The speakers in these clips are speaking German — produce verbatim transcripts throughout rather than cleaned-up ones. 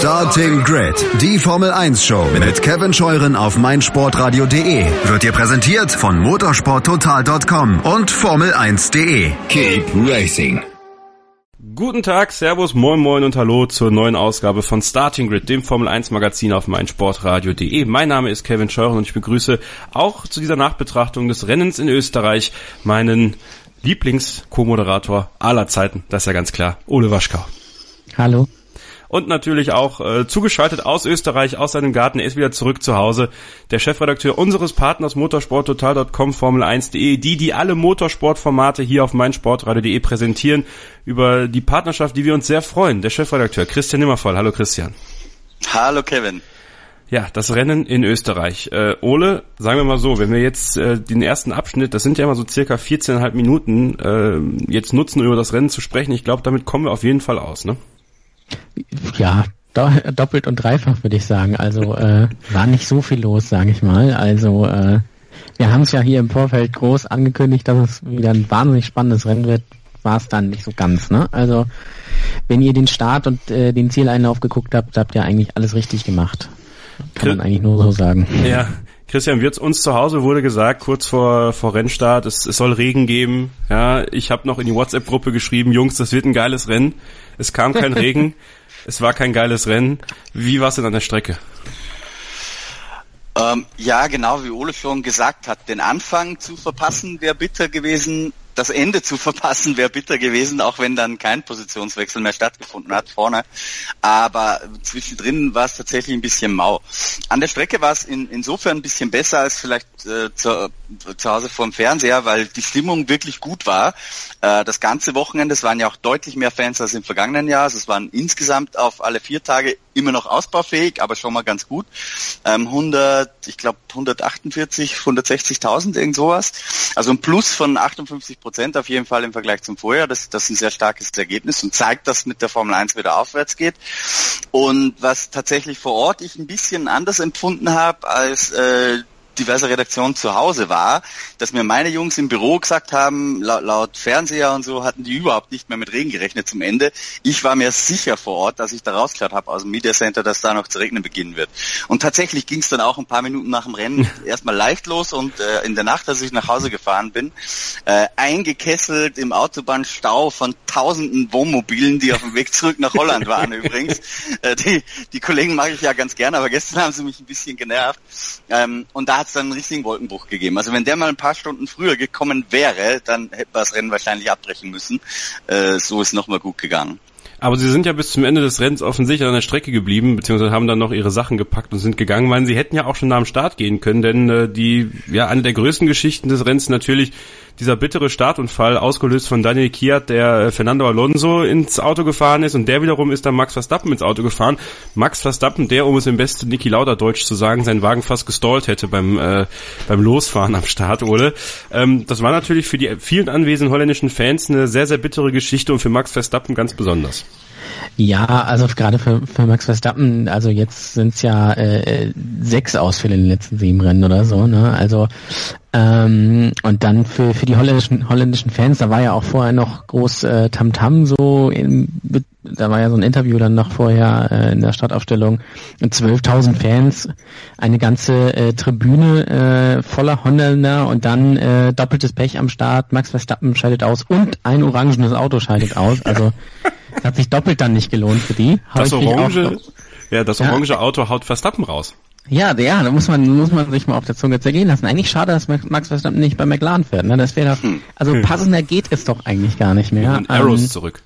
Starting Grid, die Formel eins Show mit Kevin Scheuren auf meinsportradio punkt de wird dir präsentiert von motorsporttotal punkt com und formel eins punkt de. Keep racing. Guten Tag, Servus, Moin Moin und Hallo zur neuen Ausgabe von Starting Grid, dem Formel eins Magazin auf meinsportradio punkt de. Mein Name ist Kevin Scheuren und ich begrüße auch zu dieser Nachbetrachtung des Rennens in Österreich meinen Lieblings-Co-Moderator aller Zeiten, das ist ja ganz klar, Ole Waschkau. Hallo. Und natürlich auch äh, zugeschaltet aus Österreich, aus seinem Garten, er ist wieder zurück zu Hause, der Chefredakteur unseres Partners motorsporttotal punkt com, formel eins punkt de, die, die alle Motorsportformate hier auf meinsportradio punkt de präsentieren, über die Partnerschaft, die wir uns sehr freuen. Der Chefredakteur Christian Nimmervoll. Hallo Christian. Hallo Kevin. Ja, das Rennen in Österreich. Äh, Ole, sagen wir mal so, wenn wir jetzt äh, den ersten Abschnitt, das sind ja immer so circa vierzehn Komma fünf Minuten, äh, jetzt nutzen, um über das Rennen zu sprechen, ich glaube, damit kommen wir auf jeden Fall aus, ne? Ja, do- doppelt und dreifach würde ich sagen. Also äh, war nicht so viel los, sage ich mal. Also äh, wir haben es ja hier im Vorfeld groß angekündigt, dass es wieder ein wahnsinnig spannendes Rennen wird. War es dann nicht so ganz, ne? Also wenn ihr den Start und äh, den Zieleinlauf geguckt habt, habt ihr eigentlich alles richtig gemacht. Kann man eigentlich nur so sagen. Ja, Christian, wird's uns zu Hause wurde gesagt, kurz vor vor Rennstart, es, es soll Regen geben. Ja, ich habe noch in die WhatsApp-Gruppe geschrieben, Jungs, das wird ein geiles Rennen. Es kam kein Regen, es war kein geiles Rennen. Wie war's denn an der Strecke? Ähm, ja, genau wie Ole schon gesagt hat, den Anfang zu verpassen wäre bitter gewesen. Das Ende zu verpassen wäre bitter gewesen, auch wenn dann kein Positionswechsel mehr stattgefunden hat vorne. Aber zwischendrin war es tatsächlich ein bisschen mau. An der Strecke war es in, insofern ein bisschen besser als vielleicht äh, zu, zu Hause vorm Fernseher, weil die Stimmung wirklich gut war. Äh, das ganze Wochenende, es waren ja auch deutlich mehr Fans als im vergangenen Jahr. Also es waren insgesamt auf alle vier Tage immer noch ausbaufähig, aber schon mal ganz gut. Ähm, hundert, ich glaube hundertachtundvierzig, hundertsechzigtausend, irgend sowas. Also ein Plus von achtundfünfzig Prozent auf jeden Fall im Vergleich zum Vorjahr. Das, das ist ein sehr starkes Ergebnis und zeigt, dass mit der Formel eins wieder aufwärts geht. Und was tatsächlich vor Ort ich ein bisschen anders empfunden habe als äh, diverse Redaktionen zu Hause war, dass mir meine Jungs im Büro gesagt haben, laut, laut Fernseher und so hatten die überhaupt nicht mehr mit Regen gerechnet zum Ende. Ich war mir sicher vor Ort, dass ich da rausgehört habe aus dem Media Center, dass da noch zu regnen beginnen wird. Und tatsächlich ging es dann auch ein paar Minuten nach dem Rennen erstmal leicht los und äh, in der Nacht, als ich nach Hause gefahren bin, äh, eingekesselt im Autobahnstau von tausenden Wohnmobilen, die auf dem Weg zurück nach Holland waren übrigens. Äh, die, die Kollegen mag ich ja ganz gerne, aber gestern haben sie mich ein bisschen genervt. Ähm, und da hat es dann einen richtigen Wolkenbruch gegeben. Also wenn der mal ein paar Stunden früher gekommen wäre, dann hätte man das Rennen wahrscheinlich abbrechen müssen. Äh, so ist nochmal gut gegangen. Aber Sie sind ja bis zum Ende des Rennens offensichtlich an der Strecke geblieben, beziehungsweise haben dann noch Ihre Sachen gepackt und sind gegangen. Ich meine, Sie hätten ja auch schon nach dem Start gehen können, denn äh, die, ja, eine der größten Geschichten des Rennens natürlich dieser bittere Startunfall, ausgelöst von Daniel Kiat, der äh, Fernando Alonso ins Auto gefahren ist und der wiederum ist dann Max Verstappen ins Auto gefahren. Max Verstappen, der, um es im besten Niki Lauda Deutsch zu sagen, seinen Wagen fast gestallt hätte beim äh, beim Losfahren am Start, Ole. Ähm, das war natürlich für die vielen anwesenden holländischen Fans eine sehr, sehr bittere Geschichte und für Max Verstappen ganz besonders. Ja, also gerade für, für Max Verstappen, also jetzt sind es ja äh, sechs Ausfälle in den letzten sieben Rennen oder so, ne? Also ähm, und dann für für die holländischen holländischen Fans, da war ja auch vorher noch groß äh, Tamtam so, in, da war ja so ein Interview dann noch vorher äh, in der Startaufstellung, zwölftausend Fans, eine ganze äh, Tribüne äh, voller Holländer und dann äh, doppeltes Pech am Start, Max Verstappen scheidet aus und ein orangenes Auto scheidet aus, also das hat sich doppelt dann nicht gelohnt für die. Das orange, auch, ja, das orange ja. Auto haut Verstappen raus. Ja, ja, da muss man muss man sich mal auf der Zunge zergehen lassen. Eigentlich schade, dass Max Verstappen nicht bei McLaren fährt. Ne? Das wäre doch, also passender geht es doch eigentlich gar nicht mehr. Und Arrows ähm, zurück.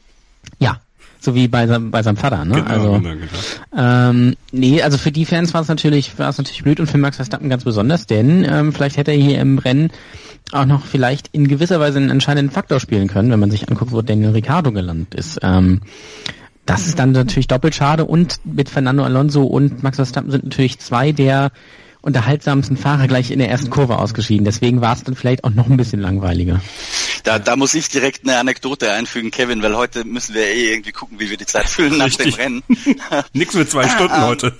Ja, so wie bei seinem bei seinem Vater. Ne? Genau, also, genau, genau. Ähm, nee, also für die Fans war es natürlich war es natürlich blöd und für Max Verstappen ganz besonders, denn ähm, vielleicht hätte er hier im Rennen auch noch vielleicht in gewisser Weise einen entscheidenden Faktor spielen können, wenn man sich anguckt, wo Daniel Ricciardo gelandet ist. Ähm, das ist dann natürlich doppelt schade und mit Fernando Alonso und Max Verstappen sind natürlich zwei der unterhaltsamsten Fahrer gleich in der ersten Kurve ausgeschieden. Deswegen war es dann vielleicht auch noch ein bisschen langweiliger. Da, da muss ich direkt eine Anekdote einfügen, Kevin, weil heute müssen wir eh irgendwie gucken, wie wir die Zeit füllen nach dem Rennen. Nix mit zwei Stunden heute.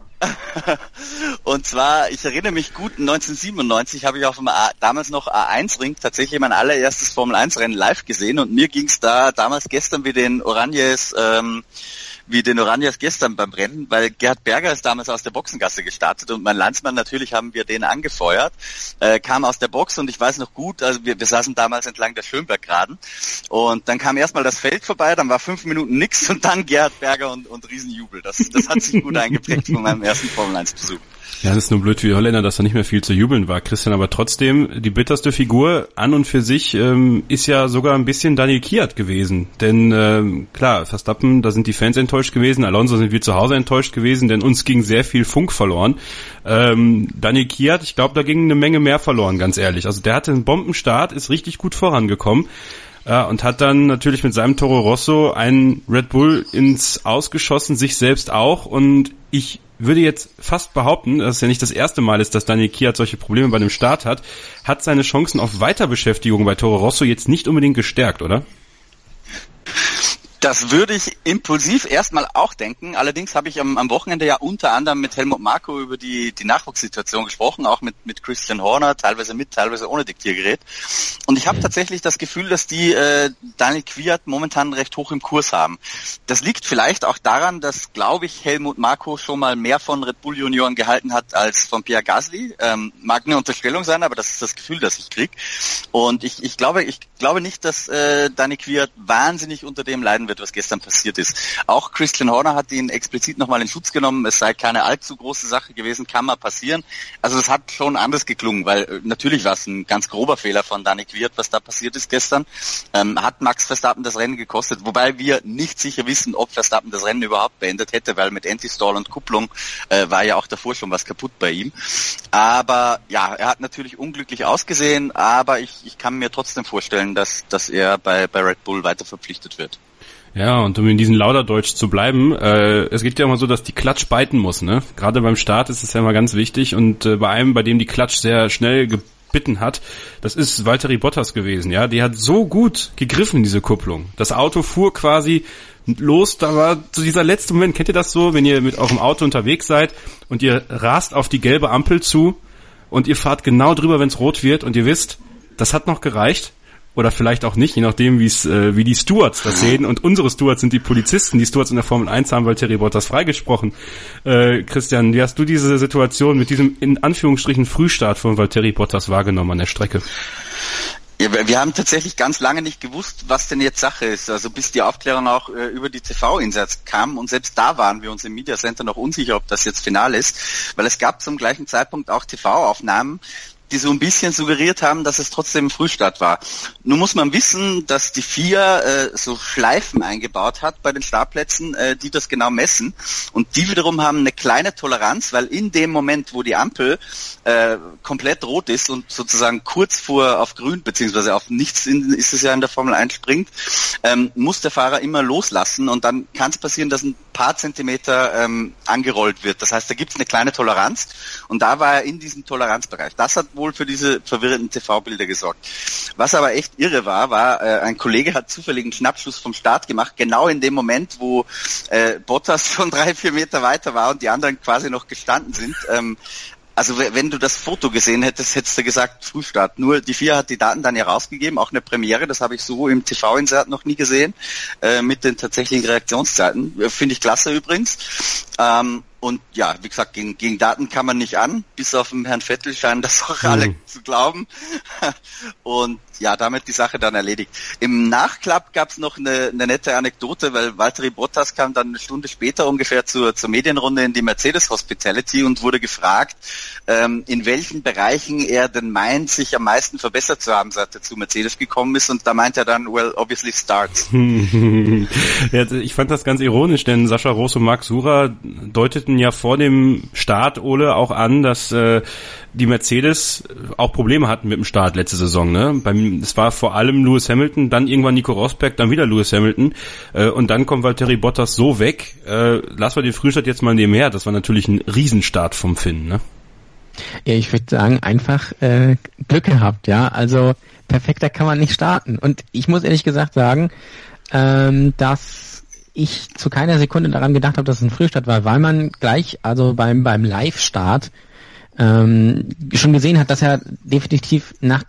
Und zwar, ich erinnere mich gut, neunzehnhundertsiebenundneunzig habe ich auf dem A, damals noch A eins Ring tatsächlich mein allererstes Formel eins Rennen live gesehen und mir ging es da damals gestern wie den Oranjes ähm, wie den Oranjers gestern beim Rennen, weil Gerhard Berger ist damals aus der Boxengasse gestartet und mein Landsmann, natürlich haben wir den angefeuert, äh, kam aus der Box und ich weiß noch gut, also wir, wir saßen damals entlang der Schönberggraden und dann kam erstmal das Feld vorbei, dann war fünf Minuten nix und dann Gerhard Berger und, und Riesenjubel. Das, das hat sich gut eingeprägt von meinem ersten Formel eins Besuch. Ja, das ist nur blöd für die Holländer, dass da nicht mehr viel zu jubeln war, Christian, aber trotzdem, die bitterste Figur an und für sich ähm, ist ja sogar ein bisschen Daniel Kvyat gewesen, denn ähm, klar, Verstappen, da sind die Fans enttäuscht gewesen, Alonso sind wir zu Hause enttäuscht gewesen, denn uns ging sehr viel Funk verloren. Ähm, Daniel Kvyat, ich glaube, da ging eine Menge mehr verloren, ganz ehrlich, also der hatte einen Bombenstart, ist richtig gut vorangekommen. Ja, und hat dann natürlich mit seinem Toro Rosso einen Red Bull ins Ausgeschossen, sich selbst auch. Und ich würde jetzt fast behaupten, dass es ja nicht das erste Mal ist, dass Daniel Kvyat solche Probleme bei dem Start hat, hat seine Chancen auf Weiterbeschäftigung bei Toro Rosso jetzt nicht unbedingt gestärkt, oder? Das würde ich impulsiv erstmal auch denken. Allerdings habe ich am, am Wochenende ja unter anderem mit Helmut Marko über die, die Nachwuchssituation gesprochen, auch mit, mit Christian Horner, teilweise mit, teilweise ohne Diktiergerät. Und ich habe tatsächlich das Gefühl, dass die äh, Daniel Kvyat momentan recht hoch im Kurs haben. Das liegt vielleicht auch daran, dass, glaube ich, Helmut Marko schon mal mehr von Red Bull Junioren gehalten hat als von Pierre Gasly. Ähm, mag eine Unterstellung sein, aber das ist das Gefühl, das ich kriege. Und ich, ich glaube, ich glaube nicht, dass äh, Daniel Kvyat wahnsinnig unter dem leiden wird, was gestern passiert ist. Auch Christian Horner hat ihn explizit nochmal in Schutz genommen. Es sei keine allzu große Sache gewesen, kann mal passieren. Also es hat schon anders geklungen, weil äh, natürlich war es ein ganz grober Fehler von Daniel Kvyat, was da passiert ist gestern. Ähm, hat Max Verstappen das Rennen gekostet, wobei wir nicht sicher wissen, ob Verstappen das Rennen überhaupt beendet hätte, weil mit Anti-Stall und Kupplung äh, war ja auch davor schon was kaputt bei ihm. Aber ja, er hat natürlich unglücklich ausgesehen, aber ich, ich kann mir trotzdem vorstellen, dass, dass er bei, bei Red Bull weiter verpflichtet wird. Ja, und um in diesem Lauderdeutsch zu bleiben, äh, es geht ja immer so, dass die Klatsch beiten muss, ne? Gerade beim Start ist es ja immer ganz wichtig und äh, bei einem, bei dem die Klatsch sehr schnell gebitten hat, das ist Valtteri Bottas gewesen, ja? Die hat so gut gegriffen, diese Kupplung. Das Auto fuhr quasi los, da war so dieser letzte Moment, kennt ihr das so, wenn ihr mit eurem Auto unterwegs seid und ihr rast auf die gelbe Ampel zu und ihr fahrt genau drüber, wenn es rot wird und ihr wisst, das hat noch gereicht? Oder vielleicht auch nicht, je nachdem, wie es äh, wie die Stewards das sehen. Und unsere Stewards sind die Polizisten. Die Stewards in der Formel eins haben Valtteri Bottas freigesprochen. Äh, Christian, wie hast du diese Situation mit diesem in Anführungsstrichen Frühstart von Valtteri Bottas wahrgenommen an der Strecke? Ja, wir haben tatsächlich ganz lange nicht gewusst, was denn jetzt Sache ist. Also bis die Aufklärung auch äh, über die T V-Einsatz kam. Und selbst da waren wir uns im Media Center noch unsicher, ob das jetzt final ist. Weil es gab zum gleichen Zeitpunkt auch T V-Aufnahmen, die so ein bisschen suggeriert haben, dass es trotzdem ein Frühstart war. Nun muss man wissen, dass die F I A äh, so Schleifen eingebaut hat bei den Startplätzen, äh, die das genau messen. Und die wiederum haben eine kleine Toleranz, weil in dem Moment, wo die Ampel äh, komplett rot ist und sozusagen kurz vor auf grün, beziehungsweise auf nichts in, ist es ja in der Formel eins springt, ähm, muss der Fahrer immer loslassen und dann kann es passieren, dass ein paar Zentimeter ähm, angerollt wird. Das heißt, da gibt es eine kleine Toleranz und da war er in diesem Toleranzbereich. Das hat wohl für diese verwirrenden T V-Bilder gesorgt. Was aber echt irre war, war, äh, ein Kollege hat zufällig einen Schnappschuss vom Start gemacht, genau in dem Moment, wo äh, Bottas schon drei, vier Meter weiter war und die anderen quasi noch gestanden sind. Ähm, Also wenn du das Foto gesehen hättest, hättest du gesagt Frühstart. Nur die F I A hat die Daten dann ja rausgegeben, auch eine Premiere, das habe ich so im T V-Insert noch nie gesehen, äh, mit den tatsächlichen Reaktionszeiten. Finde ich klasse übrigens. Ähm, und ja, wie gesagt, gegen, gegen Daten kann man nicht an, bis auf den Herrn Vettel scheinen das auch alle mhm. zu glauben. Und ja, damit die Sache dann erledigt. Im Nachklapp gab es noch eine, eine nette Anekdote, weil Valtteri Bottas kam dann eine Stunde später ungefähr zur, zur Medienrunde in die Mercedes Hospitality und wurde gefragt, ähm, in welchen Bereichen er denn meint, sich am meisten verbessert zu haben, seit er zu Mercedes gekommen ist. Und da meint er dann, well, obviously starts. Ja, ich fand das ganz ironisch, denn Sascha Roos und Marc Surer deuteten ja vor dem Start, Ole, auch an, dass äh, die Mercedes auch Probleme hatten mit dem Start letzte Saison, ne? Beim, es war vor allem Lewis Hamilton, dann irgendwann Nico Rosberg, dann wieder Lewis Hamilton äh, und dann kommt Valtteri Bottas so weg. Äh, lassen wir den Frühstart jetzt mal nebenher. Das war natürlich ein Riesenstart vom Finn, ne? Ja, ich würde sagen, einfach äh, Glück gehabt, ja. Also perfekter kann man nicht starten. Und ich muss ehrlich gesagt sagen, ähm, dass ich zu keiner Sekunde daran gedacht habe, dass es ein Frühstart war, weil man gleich, also beim beim Live-Start ähm, schon gesehen hat, dass er definitiv, nachdem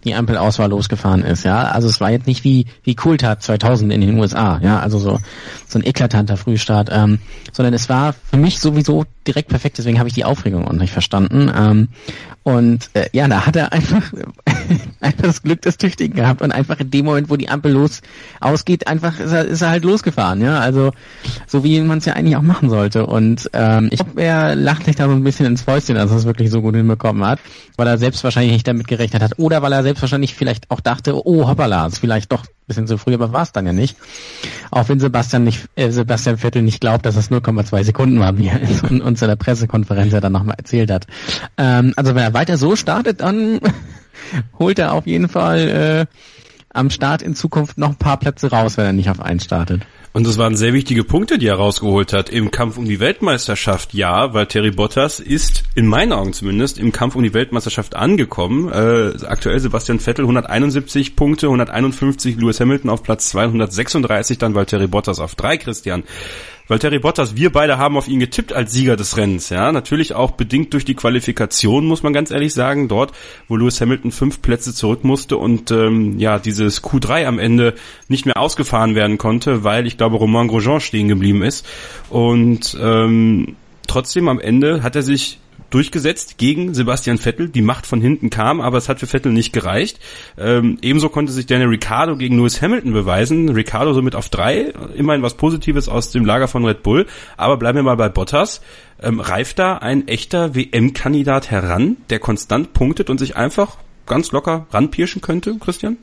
die Ampelauswahl losgefahren ist, ja. Also es war jetzt nicht wie wie Coulthard zweitausend in den U S A, ja, also so so ein eklatanter Frühstart, ähm, sondern es war für mich sowieso direkt perfekt, deswegen habe ich die Aufregung auch nicht verstanden. Ähm, und äh, ja, da hat er einfach einfach das Glück des Tüchtigen gehabt und einfach in dem Moment, wo die Ampel los ausgeht, einfach ist er, ist er halt losgefahren, ja, also so wie man es ja eigentlich auch machen sollte. Und ähm, ich glaube, er lacht sich da so ein bisschen ins Fäustchen, dass er es wirklich so gut hinbekommen hat, weil er selbst wahrscheinlich nicht damit gerechnet hat oder weil er selbst wahrscheinlich vielleicht auch dachte, oh hoppala, ist vielleicht doch ein bisschen zu früh, aber war es dann ja nicht. Auch wenn Sebastian nicht äh, Sebastian Vettel nicht glaubt, dass es null Komma zwei Sekunden war, wie er uns in der Pressekonferenz ja dann nochmal erzählt hat. Ähm, also wenn er weiter so startet, dann holt er auf jeden Fall äh, am Start in Zukunft noch ein paar Plätze raus, wenn er nicht auf eins startet. Und es waren sehr wichtige Punkte, die er rausgeholt hat im Kampf um die Weltmeisterschaft. Ja, weil Valtteri Bottas ist, in meinen Augen zumindest, im Kampf um die Weltmeisterschaft angekommen. Äh, aktuell Sebastian Vettel hunderteinundsiebzig Punkte, hunderteinundfünfzig Lewis Hamilton auf Platz zwei, hundertsechsunddreißig dann Valtteri Bottas auf drei, Christian. Valtteri Bottas, wir beide haben auf ihn getippt als Sieger des Rennens, ja, natürlich auch bedingt durch die Qualifikation, muss man ganz ehrlich sagen, dort, wo Lewis Hamilton fünf Plätze zurück musste und ähm, ja, dieses Q drei am Ende nicht mehr ausgefahren werden konnte, weil ich glaube Romain Grosjean stehen geblieben ist und ähm, trotzdem am Ende hat er sich durchgesetzt gegen Sebastian Vettel. Die Macht von hinten kam, aber es hat für Vettel nicht gereicht. Ähm, ebenso konnte sich Daniel Ricciardo gegen Lewis Hamilton beweisen. Ricciardo somit auf drei. Immerhin was Positives aus dem Lager von Red Bull. Aber bleiben wir mal bei Bottas. Ähm, reift da ein echter W M-Kandidat heran, der konstant punktet und sich einfach ganz locker ranpirschen könnte, Christian?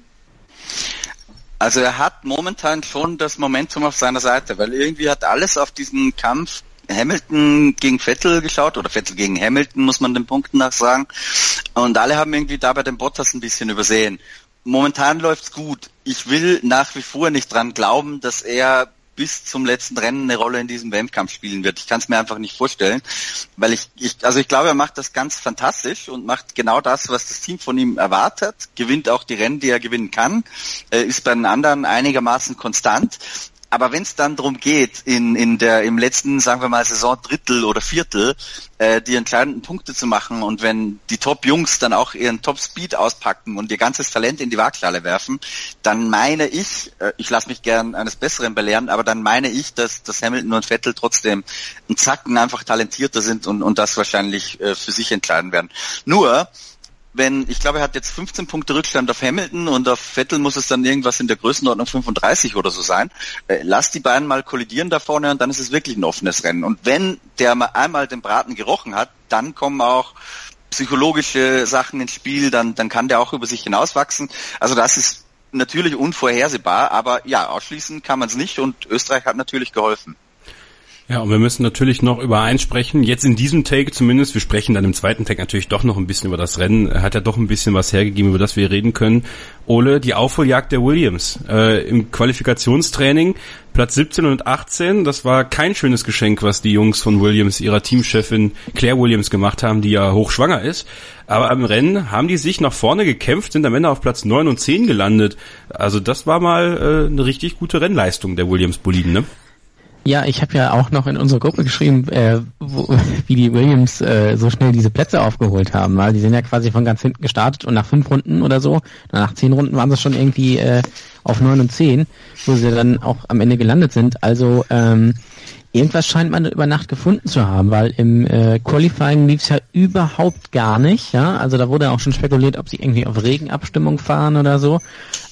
Also er hat momentan schon das Momentum auf seiner Seite, weil irgendwie hat alles auf diesen Kampf Hamilton gegen Vettel geschaut, oder Vettel gegen Hamilton, muss man den Punkten nach sagen. Und alle haben irgendwie dabei den Bottas ein bisschen übersehen. Momentan läuft's gut. Ich will nach wie vor nicht dran glauben, dass er bis zum letzten Rennen eine Rolle in diesem W M-Kampf spielen wird. Ich kann es mir einfach nicht vorstellen, weil ich, ich, also ich glaube, er macht das ganz fantastisch und macht genau das, was das Team von ihm erwartet, gewinnt auch die Rennen, die er gewinnen kann, äh, ist bei den anderen einigermaßen konstant. Aber wenn es dann darum geht, in in der im letzten, sagen wir mal, Saison-Drittel oder Viertel äh, die entscheidenden Punkte zu machen und wenn die Top-Jungs dann auch ihren Top-Speed auspacken und ihr ganzes Talent in die Waagschale werfen, dann meine ich, äh, ich lasse mich gern eines Besseren belehren, aber dann meine ich, dass, dass Hamilton und Vettel trotzdem einen Zacken einfach talentierter sind und, und das wahrscheinlich äh, für sich entscheiden werden. Nur wenn, ich glaube, er hat jetzt fünfzehn Punkte Rückstand auf Hamilton und auf Vettel muss es dann irgendwas in der Größenordnung fünfunddreißig oder so sein. Äh, lass die beiden mal kollidieren da vorne und dann ist es wirklich ein offenes Rennen. Und wenn der mal einmal den Braten gerochen hat, dann kommen auch psychologische Sachen ins Spiel, dann, dann kann der auch über sich hinauswachsen. Also das ist natürlich unvorhersehbar, aber ja, ausschließen kann man es nicht und Österreich hat natürlich geholfen. Ja, und wir müssen natürlich noch über eins sprechen, jetzt in diesem Take zumindest, wir sprechen dann im zweiten Take natürlich doch noch ein bisschen über das Rennen, hat ja doch ein bisschen was hergegeben, über das wir reden können. Ole, die Aufholjagd der Williams äh, im Qualifikationstraining, Platz siebzehn und achtzehn, das war kein schönes Geschenk, was die Jungs von Williams, ihrer Teamchefin Claire Williams gemacht haben, die ja hochschwanger ist. Aber am Rennen haben die sich nach vorne gekämpft, sind am Ende auf Platz neun und zehn gelandet. Also das war mal äh, eine richtig gute Rennleistung der Williams-Boliden, ne? Ja, ich habe ja auch noch in unsere Gruppe geschrieben, äh, wo, wie die Williams äh, so schnell diese Plätze aufgeholt haben, weil die sind ja quasi von ganz hinten gestartet und nach fünf Runden oder so, nach zehn Runden waren sie schon irgendwie äh, auf neun und zehn, wo sie dann auch am Ende gelandet sind. Also ähm, irgendwas scheint man über Nacht gefunden zu haben, weil im äh, Qualifying lief es ja überhaupt gar nicht, ja, also da wurde auch schon spekuliert, ob sie irgendwie auf Regenabstimmung fahren oder so,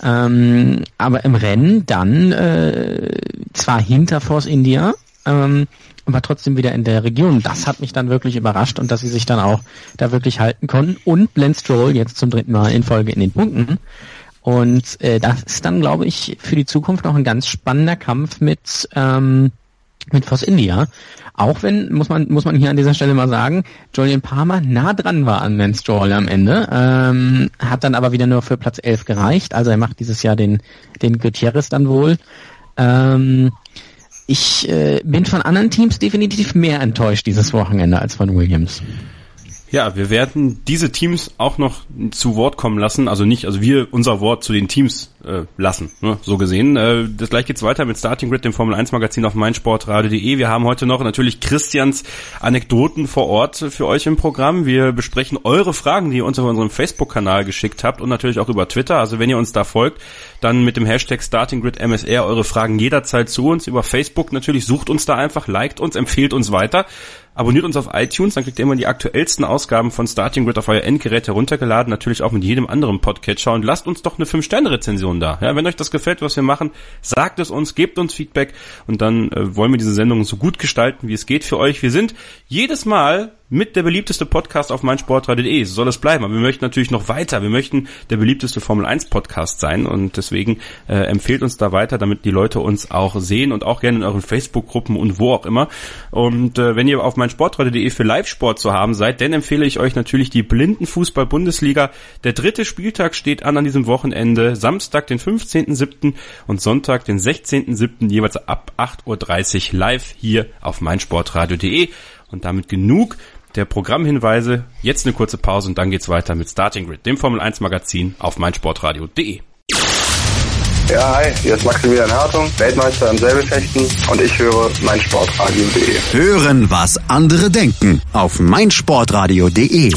ähm, aber im Rennen dann äh, zwar hinter Force India, ähm, aber trotzdem wieder in der Region. Das hat mich dann wirklich überrascht und dass sie sich dann auch da wirklich halten konnten und Lance Stroll jetzt zum dritten Mal in Folge in den Punkten. Und äh, das ist dann, glaube ich, für die Zukunft noch ein ganz spannender Kampf mit ähm, mit Force India. Auch wenn, muss man muss man hier an dieser Stelle mal sagen, Jolyon Palmer nah dran war an Lance Stroll am Ende, ähm, hat dann aber wieder nur für Platz elf gereicht. Also er macht dieses Jahr den den Gutierrez dann wohl. Ähm, ich äh, bin von anderen Teams definitiv mehr enttäuscht dieses Wochenende als von Williams. Ja, wir werden diese Teams auch noch zu Wort kommen lassen, also nicht, also wir unser Wort zu den Teams äh, lassen, ne, so gesehen. Äh, das gleich geht's weiter mit Starting Grid, dem Formel eins Magazin auf meinsportradio punkt de. Wir haben heute noch natürlich Christians Anekdoten vor Ort für euch im Programm. Wir besprechen eure Fragen, die ihr uns auf unserem Facebook-Kanal geschickt habt und natürlich auch über Twitter. Also wenn ihr uns da folgt, dann mit dem Hashtag Starting Grid M S R eure Fragen jederzeit zu uns. Über Facebook natürlich, sucht uns da einfach, liked uns, empfehlt uns weiter. Abonniert uns auf iTunes, dann kriegt ihr immer die aktuellsten Ausgaben von Starting Grid auf euer Endgerät heruntergeladen, natürlich auch mit jedem anderen Podcatcher, und lasst uns doch eine fünf Sterne Rezension da. Ja, wenn euch das gefällt, was wir machen, sagt es uns, gebt uns Feedback, und dann äh, wollen wir diese Sendung so gut gestalten, wie es geht für euch. Wir sind jedes Mal mit der beliebteste Podcast auf meinsportradio punkt de. So soll es bleiben. Aber wir möchten natürlich noch weiter. Wir möchten der beliebteste Formel eins Podcast sein, und deswegen äh, empfehlt uns da weiter, damit die Leute uns auch sehen, und auch gerne in euren Facebook-Gruppen und wo auch immer. Und äh, wenn ihr auf meinsportradio punkt de für Live-Sport zu haben seid, dann empfehle ich euch natürlich die Blindenfußball-Bundesliga. Der dritte Spieltag steht an an diesem Wochenende. Samstag, den fünfzehnten siebten und Sonntag, den sechzehnten siebten jeweils ab acht Uhr dreißig live hier auf meinsportradio punkt de. Und damit genug der Programmhinweise. Jetzt eine kurze Pause und dann geht's weiter mit Starting Grid, dem Formel eins Magazin auf meinsportradio punkt de. Ja, hi, hier ist Maximilian Hartung, Weltmeister im Säbelfechten, und ich höre meinsportradio punkt de. Hören, was andere denken auf meinsportradio punkt de.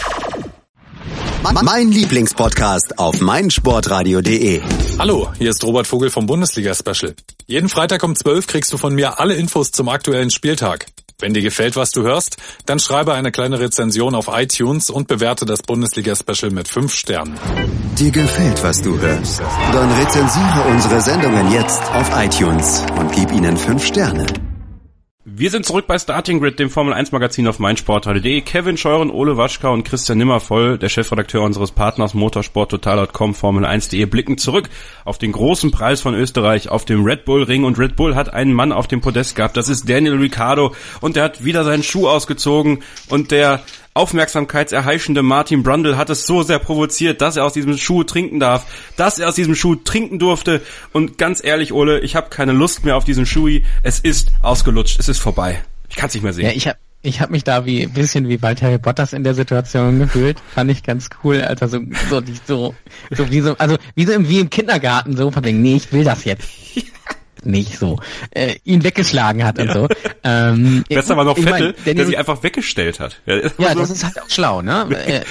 Mein Lieblingspodcast auf meinsportradio punkt de. Hallo, hier ist Robert Vogel vom Bundesliga-Special. Jeden Freitag um zwölf kriegst du von mir alle Infos zum aktuellen Spieltag. Wenn dir gefällt, was du hörst, dann schreibe eine kleine Rezension auf iTunes und bewerte das Bundesliga-Special mit fünf Sternen. Dir gefällt, was du hörst? Dann rezensiere unsere Sendungen jetzt auf iTunes und gib ihnen fünf Sterne. Wir sind zurück bei Starting Grid, dem Formel eins Magazin auf meinsportradio punkt de. Kevin Scheuren, Ole Waschka und Christian Nimmervoll, der Chefredakteur unseres Partners motorsporttotal punkt com, Formel eins punkt de, blicken zurück auf den großen Preis von Österreich, auf dem Red Bull Ring, und Red Bull hat einen Mann auf dem Podest gehabt, das ist Daniel Ricciardo, und der hat wieder seinen Schuh ausgezogen, und der aufmerksamkeitserheischende Martin Brundle hat es so sehr provoziert, dass er aus diesem Schuh trinken darf, dass er aus diesem Schuh trinken durfte, und ganz ehrlich, Ole, ich habe keine Lust mehr auf diesen Schuhi, es ist ausgelutscht, es ist vorbei, ich kann es nicht mehr sehen. Ja, ich habe ich hab mich da wie ein bisschen wie Valtteri Bottas in der Situation gefühlt, fand ich ganz cool, Alter, so so die, so so wie so also wie so im, wie im Kindergarten, so von wegen, nee, ich will das jetzt. Nicht so, äh, ihn weggeschlagen hat, ja, und so. Ähm, Besser war noch Vettel, mein, der sich einfach weggestellt hat. Ja, ja, das ist halt auch schlau, ne? äh,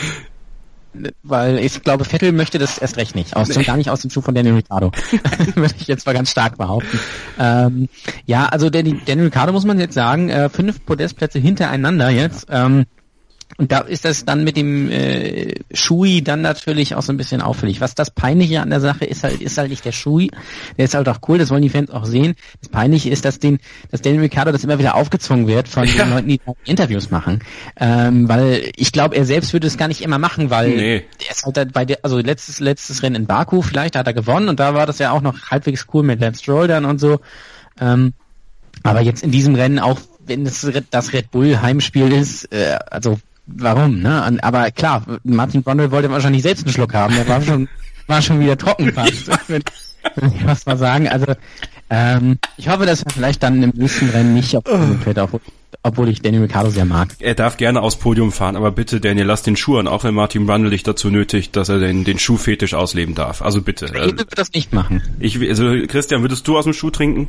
weil ich glaube, Vettel möchte das erst recht nicht. Aus, nee. Gar nicht aus dem Schuh von Daniel Ricciardo. Würde ich jetzt mal ganz stark behaupten. Ähm, ja, also Daniel, Daniel Ricciardo, muss man jetzt sagen, äh, fünf Podestplätze hintereinander jetzt. Ähm, Und da ist das dann mit dem äh, Schui dann natürlich auch so ein bisschen auffällig. Was das Peinliche an der Sache ist halt, ist halt nicht der Schui. Der ist halt auch cool, das wollen die Fans auch sehen. Das Peinliche ist, dass den, dass Daniel Ricciardo das immer wieder aufgezwungen wird von ja. den Leuten, die Interviews machen. Ähm, weil ich glaube, er selbst würde es gar nicht immer machen, weil nee. er ist halt bei der, also letztes, letztes Rennen in Baku, vielleicht hat er gewonnen, und da war das ja auch noch halbwegs cool mit Lance Stroll dann und so. Ähm, aber jetzt in diesem Rennen, auch wenn es das Red Bull Heimspiel ist, äh, also warum, ne? Aber klar, Martin Brundle wollte wahrscheinlich selbst einen Schluck haben. Der war schon, war schon wieder trocken fast. Würde ich was mal sagen. Also, ähm, ich hoffe, dass er vielleicht dann im nächsten Rennen nicht auf Podium fährt, obwohl ich Daniel Ricciardo sehr mag. Er darf gerne aufs Podium fahren, aber bitte, Daniel, lass den Schuh an, auch wenn Martin Brundle dich dazu nötigt, dass er den, den Schuhfetisch ausleben darf. Also bitte. Ich würde das nicht machen. Ich, also, Christian, würdest du aus dem Schuh trinken?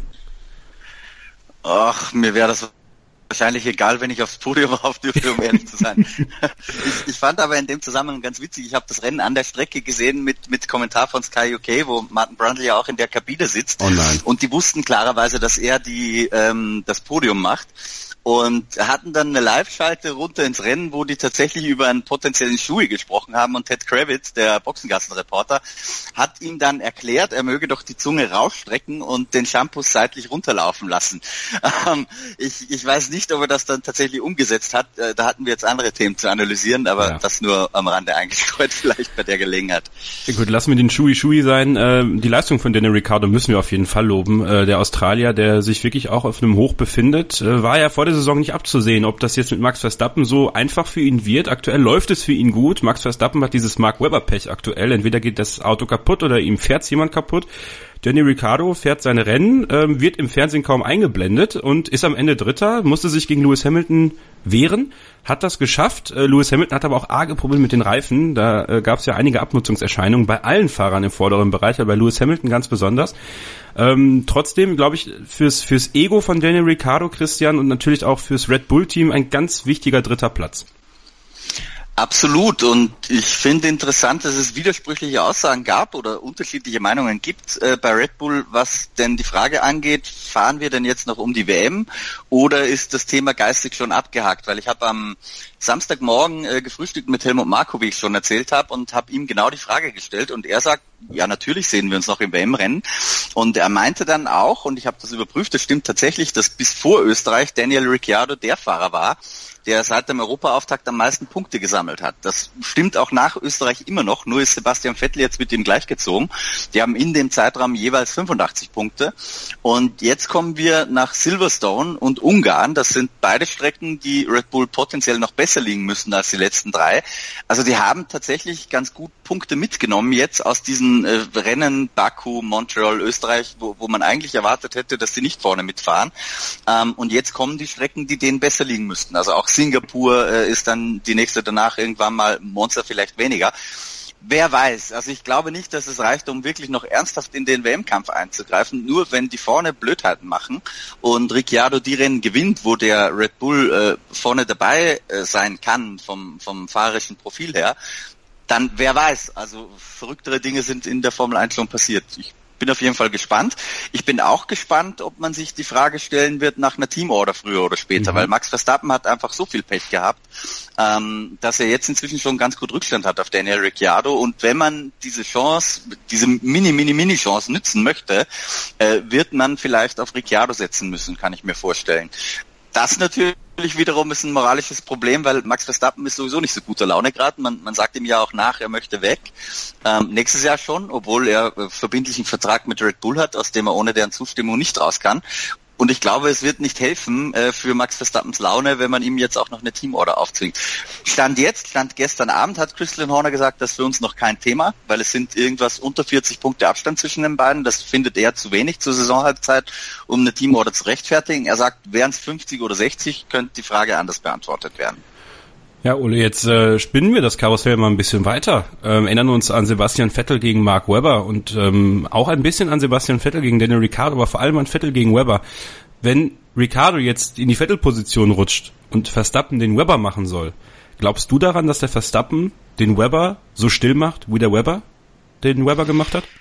Ach, mir wäre das wahrscheinlich egal, wenn ich aufs Podium rauf dürfte, um ehrlich zu sein. ich, ich fand aber in dem Zusammenhang ganz witzig, ich habe das Rennen an der Strecke gesehen mit mit Kommentar von Sky U K, wo Martin Brundle ja auch in der Kabine sitzt. Oh nein. Und die wussten klarerweise, dass er die ähm, das Podium macht. Und hatten dann eine Live-Schalte runter ins Rennen, wo die tatsächlich über einen potenziellen Schui gesprochen haben, und Ted Kravitz, der Boxengassen-Reporter, hat ihm dann erklärt, er möge doch die Zunge rausstrecken und den Shampoo seitlich runterlaufen lassen. Ähm, ich, ich weiß nicht, ob er das dann tatsächlich umgesetzt hat, äh, da hatten wir jetzt andere Themen zu analysieren, aber ja. Das nur am Rande eingestreut vielleicht bei der Gelegenheit. Ja, gut, lassen wir den Schui Schui sein. Äh, die Leistung von Daniel Ricciardo müssen wir auf jeden Fall loben. Äh, der Australier, der sich wirklich auch auf einem Hoch befindet, äh, war ja vor der Saison nicht abzusehen, ob das jetzt mit Max Verstappen so einfach für ihn wird. Aktuell läuft es für ihn gut. Max Verstappen hat dieses Mark Webber Pech aktuell. Entweder geht das Auto kaputt oder ihm fährt jemand kaputt. Danny Ricciardo fährt seine Rennen, ähm, wird im Fernsehen kaum eingeblendet und ist am Ende Dritter, musste sich gegen Lewis Hamilton wehren, hat das geschafft. Äh, Lewis Hamilton hat aber auch arge Probleme mit den Reifen. Da äh, gab es ja einige Abnutzungserscheinungen bei allen Fahrern im vorderen Bereich, aber bei Lewis Hamilton ganz besonders. Ähm, trotzdem, glaube ich, fürs fürs Ego von Daniel Ricciardo, Christian, und natürlich auch fürs Red Bull-Team ein ganz wichtiger dritter Platz. Absolut, und ich finde interessant, dass es widersprüchliche Aussagen gab oder unterschiedliche Meinungen gibt äh, bei Red Bull, was denn die Frage angeht, fahren wir denn jetzt noch um die W M oder ist das Thema geistig schon abgehakt? Weil ich habe am Samstagmorgen äh, gefrühstückt mit Helmut Marko, wie ich schon erzählt habe, und habe ihm genau die Frage gestellt und er sagt, ja, natürlich sehen wir uns noch im W M-Rennen. Und er meinte dann auch, und ich habe das überprüft, das stimmt tatsächlich, dass bis vor Österreich Daniel Ricciardo der Fahrer war, der seit dem Europaauftakt am meisten Punkte gesammelt hat. Das stimmt auch nach Österreich immer noch, nur ist Sebastian Vettel jetzt mit ihm gleichgezogen. Die haben in dem Zeitraum jeweils fünfundachtzig Punkte. Und jetzt kommen wir nach Silverstone und Ungarn. Das sind beide Strecken, die Red Bull potenziell noch besser liegen müssen als die letzten drei. Also die haben tatsächlich ganz gut Punkte mitgenommen jetzt aus diesen äh, Rennen Baku, Montreal, Österreich, wo, wo man eigentlich erwartet hätte, dass sie nicht vorne mitfahren. Ähm, und jetzt kommen die Strecken, die denen besser liegen müssten. Also auch Singapur äh, ist dann die nächste danach, irgendwann mal Monza vielleicht weniger. Wer weiß, also ich glaube nicht, dass es reicht, um wirklich noch ernsthaft in den W M-Kampf einzugreifen, nur wenn die vorne Blödheiten machen und Ricciardo die Rennen gewinnt, wo der Red Bull äh, vorne dabei äh, sein kann, vom, vom fahrerischen Profil her, dann wer weiß, also verrücktere Dinge sind in der Formel eins schon passiert. Ich bin auf jeden Fall gespannt. Ich bin auch gespannt, ob man sich die Frage stellen wird nach einer Teamorder früher oder später, mhm. weil Max Verstappen hat einfach so viel Pech gehabt, ähm, dass er jetzt inzwischen schon ganz gut Rückstand hat auf Daniel Ricciardo. Und wenn man diese Chance, diese mini, mini, mini Chance nützen möchte, äh, wird man vielleicht auf Ricciardo setzen müssen, kann ich mir vorstellen. Das natürlich wiederum ist ein moralisches Problem, weil Max Verstappen ist sowieso nicht so guter Laune gerade. Man, man sagt ihm ja auch nach, er möchte weg. Ähm, nächstes Jahr schon, obwohl er äh, verbindlichen Vertrag mit Red Bull hat, aus dem er ohne deren Zustimmung nicht raus kann. Und ich glaube, es wird nicht helfen äh, für Max Verstappens Laune, wenn man ihm jetzt auch noch eine Teamorder aufzwingt. Stand jetzt, stand gestern Abend, hat Christian Horner gesagt, das ist für uns noch kein Thema, weil es sind irgendwas unter vierzig Punkte Abstand zwischen den beiden. Das findet er zu wenig zur Saisonhalbzeit, um eine Teamorder zu rechtfertigen. Er sagt, wären es fünfzig oder sechzig, könnte die Frage anders beantwortet werden. Ja, Ole, jetzt äh, spinnen wir das Karussell mal ein bisschen weiter. Ähm, erinnern uns an Sebastian Vettel gegen Mark Webber und ähm, auch ein bisschen an Sebastian Vettel gegen Daniel Ricciardo, aber vor allem an Vettel gegen Webber. Wenn Ricciardo jetzt in die Vettel-Position rutscht und Verstappen den Webber machen soll, glaubst du daran, dass der Verstappen den Webber so still macht, wie der Webber den Webber gemacht hat?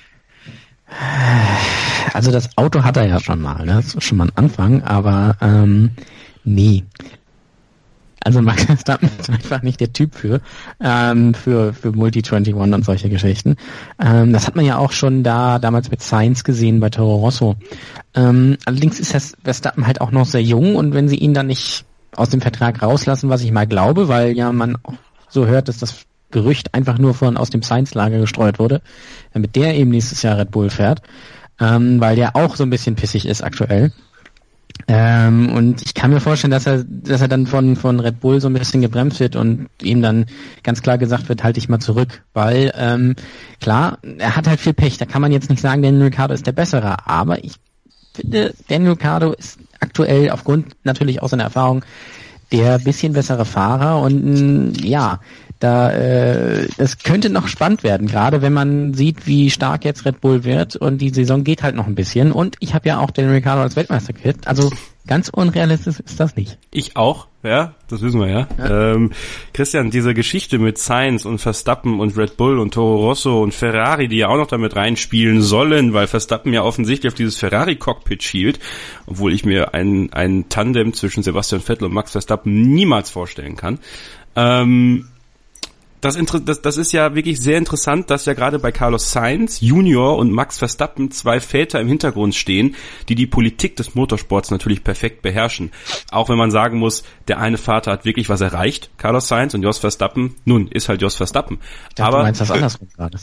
Also das Auto hat er ja schon mal, ne? Das ist schon mal ein Anfang, aber ähm, nee. Also Max Verstappen ist einfach nicht der Typ für ähm, für für Multi einundzwanzig und solche Geschichten. Ähm, das hat man ja auch schon da damals mit Sainz gesehen bei Toro Rosso. Ähm, allerdings ist das Verstappen halt auch noch sehr jung und wenn sie ihn dann nicht aus dem Vertrag rauslassen, was ich mal glaube, weil ja man auch so hört, dass das Gerücht einfach nur von aus dem Sainz-Lager gestreut wurde, damit der eben nächstes Jahr Red Bull fährt, ähm, weil der auch so ein bisschen pissig ist aktuell. Ähm, und ich kann mir vorstellen, dass er, dass er dann von, von Red Bull so ein bisschen gebremst wird und ihm dann ganz klar gesagt wird, halt dich mal zurück, weil, ähm, klar, er hat halt viel Pech, da kann man jetzt nicht sagen, Daniel Ricciardo ist der Bessere, aber ich finde, Daniel Ricciardo ist aktuell aufgrund natürlich auch seiner Erfahrung der bisschen bessere Fahrer und, ja, da, äh, das könnte noch spannend werden, gerade wenn man sieht, wie stark jetzt Red Bull wird und die Saison geht halt noch ein bisschen und ich habe ja auch den Ricciardo als Weltmeister gekriegt, also ganz unrealistisch ist das nicht. Ich auch, ja, das wissen wir ja. ja. Ähm, Christian, diese Geschichte mit Sainz und Verstappen und Red Bull und Toro Rosso und Ferrari, die ja auch noch damit reinspielen sollen, weil Verstappen ja offensichtlich auf dieses Ferrari-Cockpit schielt, obwohl ich mir ein, ein Tandem zwischen Sebastian Vettel und Max Verstappen niemals vorstellen kann. Ähm, Das, das, das ist ja wirklich sehr interessant, dass ja gerade bei Carlos Sainz Junior und Max Verstappen zwei Väter im Hintergrund stehen, die die Politik des Motorsports natürlich perfekt beherrschen. Auch wenn man sagen muss, der eine Vater hat wirklich was erreicht, Carlos Sainz, und Jos Verstappen, nun, ist halt Jos Verstappen. Ich dachte, aber du meinst das andersrum gerade.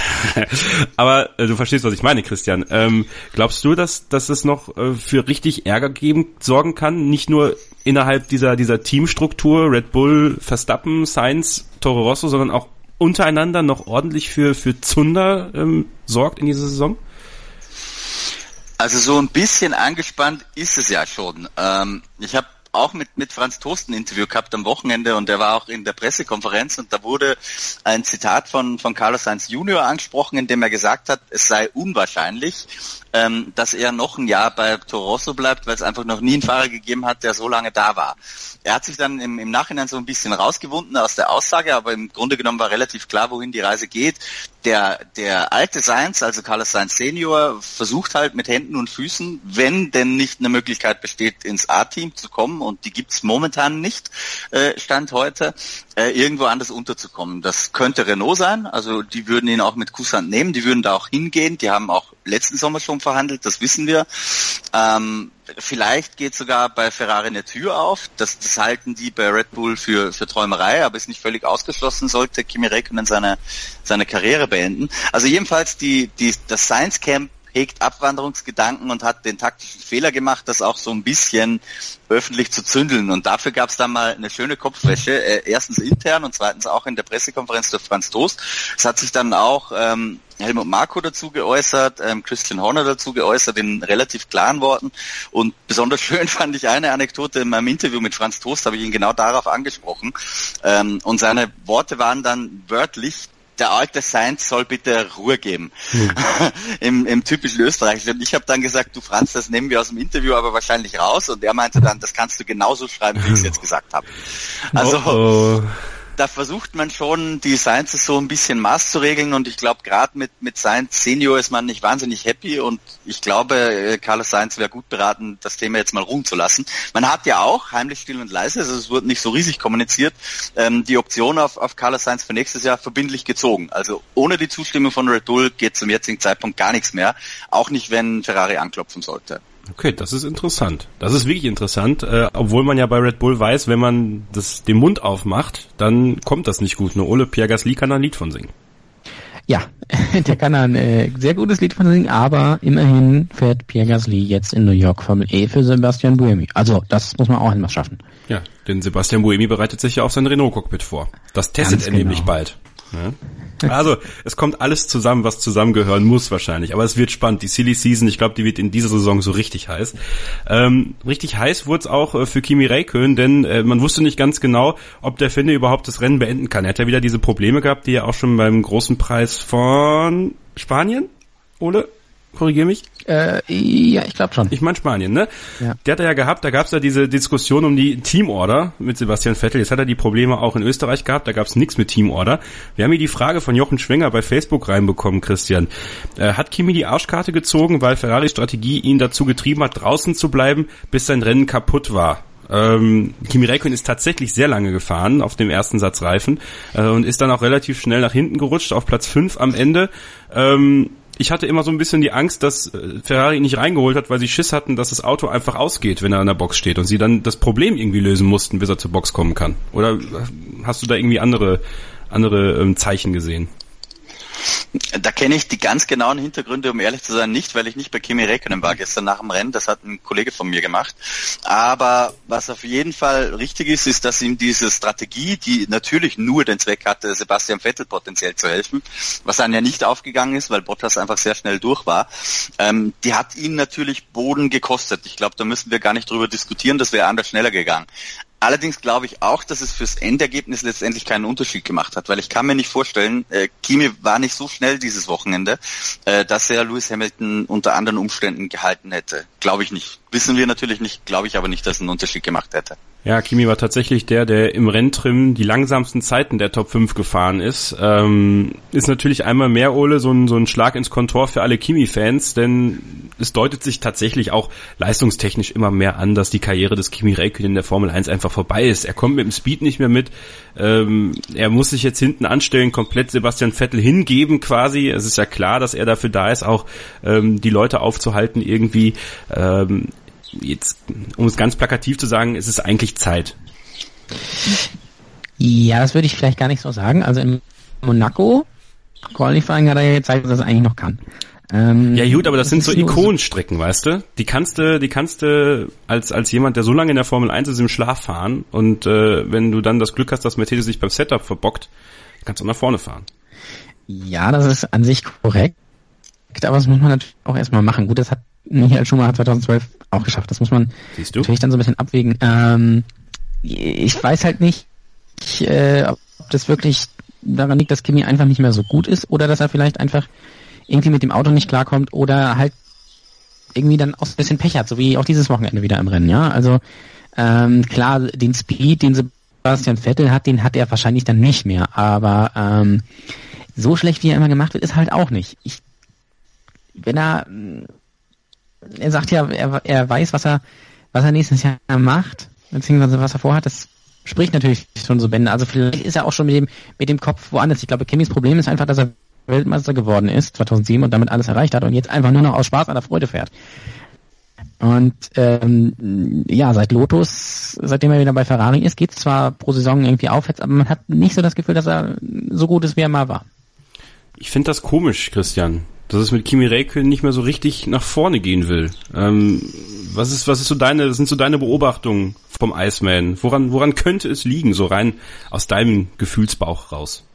Aber äh, du verstehst, was ich meine, Christian. Ähm, glaubst du, dass, dass es noch äh, für richtig Ärger geben, sorgen kann? Nicht nur innerhalb dieser dieser Teamstruktur, Red Bull, Verstappen, Sainz, Toro Rosso, sondern auch untereinander noch ordentlich für für Zunder ähm, sorgt in dieser Saison? Also so ein bisschen angespannt ist es ja schon. Ähm, ich habe auch mit mit Franz Toast ein Interview gehabt am Wochenende und der war auch in der Pressekonferenz und da wurde ein Zitat von von Carlos Sainz Junior angesprochen, in dem er gesagt hat, es sei unwahrscheinlich, ähm, dass er noch ein Jahr bei Toro Rosso bleibt, weil es einfach noch nie einen Fahrer gegeben hat, der so lange da war. Er hat sich dann im, im Nachhinein so ein bisschen rausgewunden aus der Aussage, aber im Grunde genommen war relativ klar, wohin die Reise geht. Der der alte Sainz, also Carlos Sainz Senior, versucht halt mit Händen und Füßen, wenn denn nicht eine Möglichkeit besteht, ins A-Team zu kommen, und die gibt's momentan nicht, äh, Stand heute, äh, irgendwo anders unterzukommen. Das könnte Renault sein, also die würden ihn auch mit Kusshand nehmen, die würden da auch hingehen, die haben auch letzten Sommer schon verhandelt, das wissen wir. Ähm, vielleicht geht sogar bei Ferrari eine Tür auf, das, das halten die bei Red Bull für, für Träumerei, aber ist nicht völlig ausgeschlossen, sollte Kimi Räikkönen seine, seine Karriere beenden. Also jedenfalls die, die, das Sainz Camp hegt Abwanderungsgedanken und hat den taktischen Fehler gemacht, das auch so ein bisschen öffentlich zu zündeln. Und dafür gab es dann mal eine schöne Kopfwäsche, äh, erstens intern und zweitens auch in der Pressekonferenz durch Franz Toast. Es hat sich dann auch ähm, Helmut Marko dazu geäußert, ähm, Christian Horner dazu geäußert, in relativ klaren Worten. Und besonders schön fand ich eine Anekdote in meinem Interview mit Franz Toast, habe ich ihn genau darauf angesprochen. Ähm, und seine Worte waren dann wörtlich: Der alte Sainz soll bitte Ruhe geben. Hm. Im, im typischen Österreich. Und ich habe dann gesagt, du Franz, das nehmen wir aus dem Interview aber wahrscheinlich raus. Und er meinte dann, das kannst du genauso schreiben, wie ich es jetzt gesagt habe. Also oh oh. Da versucht man schon, die Sainzes so ein bisschen Maß zu regeln. Und ich glaube, gerade mit mit Sainz Senior ist man nicht wahnsinnig happy. Und ich glaube, Carlos Sainz wäre gut beraten, das Thema jetzt mal ruhen zu lassen. Man hat ja auch, heimlich, still und leise, also es wurde nicht so riesig kommuniziert, ähm, die Option auf, auf Carlos Sainz für nächstes Jahr verbindlich gezogen. Also ohne die Zustimmung von Red Bull geht zum jetzigen Zeitpunkt gar nichts mehr. Auch nicht, wenn Ferrari anklopfen sollte. Okay, das ist interessant. Das ist wirklich interessant, äh, obwohl man ja bei Red Bull weiß, wenn man das den Mund aufmacht, dann kommt das nicht gut. Nur Ole Pierre Gasly kann ein Lied von singen. Ja, der kann ein äh, sehr gutes Lied von singen, aber immerhin fährt Pierre Gasly jetzt in New York Formel E für Sebastian Buemi. Also das muss man auch einmal schaffen. Ja, denn Sebastian Buemi bereitet sich ja auf sein Renault-Cockpit vor. Das testet Ganz er genau. nämlich bald. Ja. Also, es kommt alles zusammen, was zusammengehören muss wahrscheinlich. Aber es wird spannend. Die Silly Season, ich glaube, die wird in dieser Saison so richtig heiß. Ähm, richtig heiß wurde es auch äh, für Kimi Räikkönen, denn äh, man wusste nicht ganz genau, ob der Finne überhaupt das Rennen beenden kann. Er hat ja wieder diese Probleme gehabt, die er auch schon beim großen Preis von Spanien, Ole? Korrigier mich. Äh, ja, ich glaube schon. Ich meine Spanien, ne? Ja. Der hat er ja gehabt, da gab es ja diese Diskussion um die Teamorder mit Sebastian Vettel. Jetzt hat er die Probleme auch in Österreich gehabt, da gab es nichts mit Teamorder. Wir haben hier die Frage von Jochen Schwenger bei Facebook reinbekommen, Christian. Äh, hat Kimi die Arschkarte gezogen, weil Ferraris Strategie ihn dazu getrieben hat, draußen zu bleiben, bis sein Rennen kaputt war? Ähm, Kimi Räikkönen ist tatsächlich sehr lange gefahren auf dem ersten Satz Reifen äh, und ist dann auch relativ schnell nach hinten gerutscht, auf Platz fünf am Ende. Ähm, Ich hatte immer so ein bisschen die Angst, dass Ferrari ihn nicht reingeholt hat, weil sie Schiss hatten, dass das Auto einfach ausgeht, wenn er in der Box steht und sie dann das Problem irgendwie lösen mussten, bis er zur Box kommen kann. Oder hast du da irgendwie andere andere ähm, Zeichen gesehen? Da kenne ich die ganz genauen Hintergründe, um ehrlich zu sein, nicht, weil ich nicht bei Kimi Räikkönen war gestern nach dem Rennen. Das hat ein Kollege von mir gemacht. Aber was auf jeden Fall richtig ist, ist, dass ihm diese Strategie, die natürlich nur den Zweck hatte, Sebastian Vettel potenziell zu helfen, was dann ja nicht aufgegangen ist, weil Bottas einfach sehr schnell durch war, ähm, die hat ihn natürlich Boden gekostet. Ich glaube, da müssen wir gar nicht drüber diskutieren, das wäre anders schneller gegangen. Allerdings glaube ich auch, dass es fürs Endergebnis letztendlich keinen Unterschied gemacht hat, weil ich kann mir nicht vorstellen, äh, Kimi war nicht so schnell dieses Wochenende, äh, dass er Lewis Hamilton unter anderen Umständen gehalten hätte. Glaube ich nicht. Wissen wir natürlich nicht, glaube ich aber nicht, dass es einen Unterschied gemacht hätte. Ja, Kimi war tatsächlich der, der im Renntrim die langsamsten Zeiten der Top fünf gefahren ist. Ähm, ist natürlich einmal mehr, Ole, so ein, so ein Schlag ins Kontor für alle Kimi-Fans, denn es deutet sich tatsächlich auch leistungstechnisch immer mehr an, dass die Karriere des Kimi Räikkönen in der Formel eins einfach vorbei ist. Er kommt mit dem Speed nicht mehr mit. Ähm, er muss sich jetzt hinten anstellen, komplett Sebastian Vettel hingeben quasi. Es ist ja klar, dass er dafür da ist, auch ähm, die Leute aufzuhalten irgendwie. Ähm, Jetzt, um es ganz plakativ zu sagen, ist es eigentlich Zeit. Ja, das würde ich vielleicht gar nicht so sagen. Also in Monaco Qualifying hat er ja gezeigt, dass er das eigentlich noch kann. Ähm, ja gut, aber das, das sind so Ikonenstrecken, weißt du? Die kannst du, die kannst du als als jemand, der so lange in der Formel eins ist, im Schlaf fahren und äh, wenn du dann das Glück hast, dass Mercedes sich beim Setup verbockt, kannst du nach vorne fahren. Ja, das ist an sich korrekt, aber das muss man natürlich auch erstmal machen. Gut, das hat Michael Schumacher zweitausendzwölf auch geschafft. Das muss man natürlich dann so ein bisschen abwägen. Ähm, ich weiß halt nicht, ich, äh, ob das wirklich daran liegt, dass Kimi einfach nicht mehr so gut ist oder dass er vielleicht einfach irgendwie mit dem Auto nicht klarkommt oder halt irgendwie dann auch ein bisschen Pech hat, so wie auch dieses Wochenende wieder im Rennen, ja. Also ähm, klar, den Speed, den Sebastian Vettel hat, den hat er wahrscheinlich dann nicht mehr, aber ähm, so schlecht, wie er immer gemacht wird, ist halt auch nicht. Ich, wenn er, er sagt ja, er, er weiß, was er, was er nächstes Jahr macht, beziehungsweise was er vorhat, das spricht natürlich schon so Bände. Also vielleicht ist er auch schon mit dem, mit dem Kopf woanders. Ich glaube, Kimmys Problem ist einfach, dass er Weltmeister geworden ist, zweitausendsieben, und damit alles erreicht hat und jetzt einfach nur noch aus Spaß an der Freude fährt. Und ähm, ja, seit Lotus, seitdem er wieder bei Ferrari ist, geht's zwar pro Saison irgendwie aufwärts, aber man hat nicht so das Gefühl, dass er so gut ist, wie er mal war. Ich finde das komisch, Christian, dass es mit Kimi Räikkönen nicht mehr so richtig nach vorne gehen will. Ähm, was ist, was ist so deine, sind so deine Beobachtungen vom Iceman? Woran, woran könnte es liegen, so rein aus deinem Gefühlsbauch raus?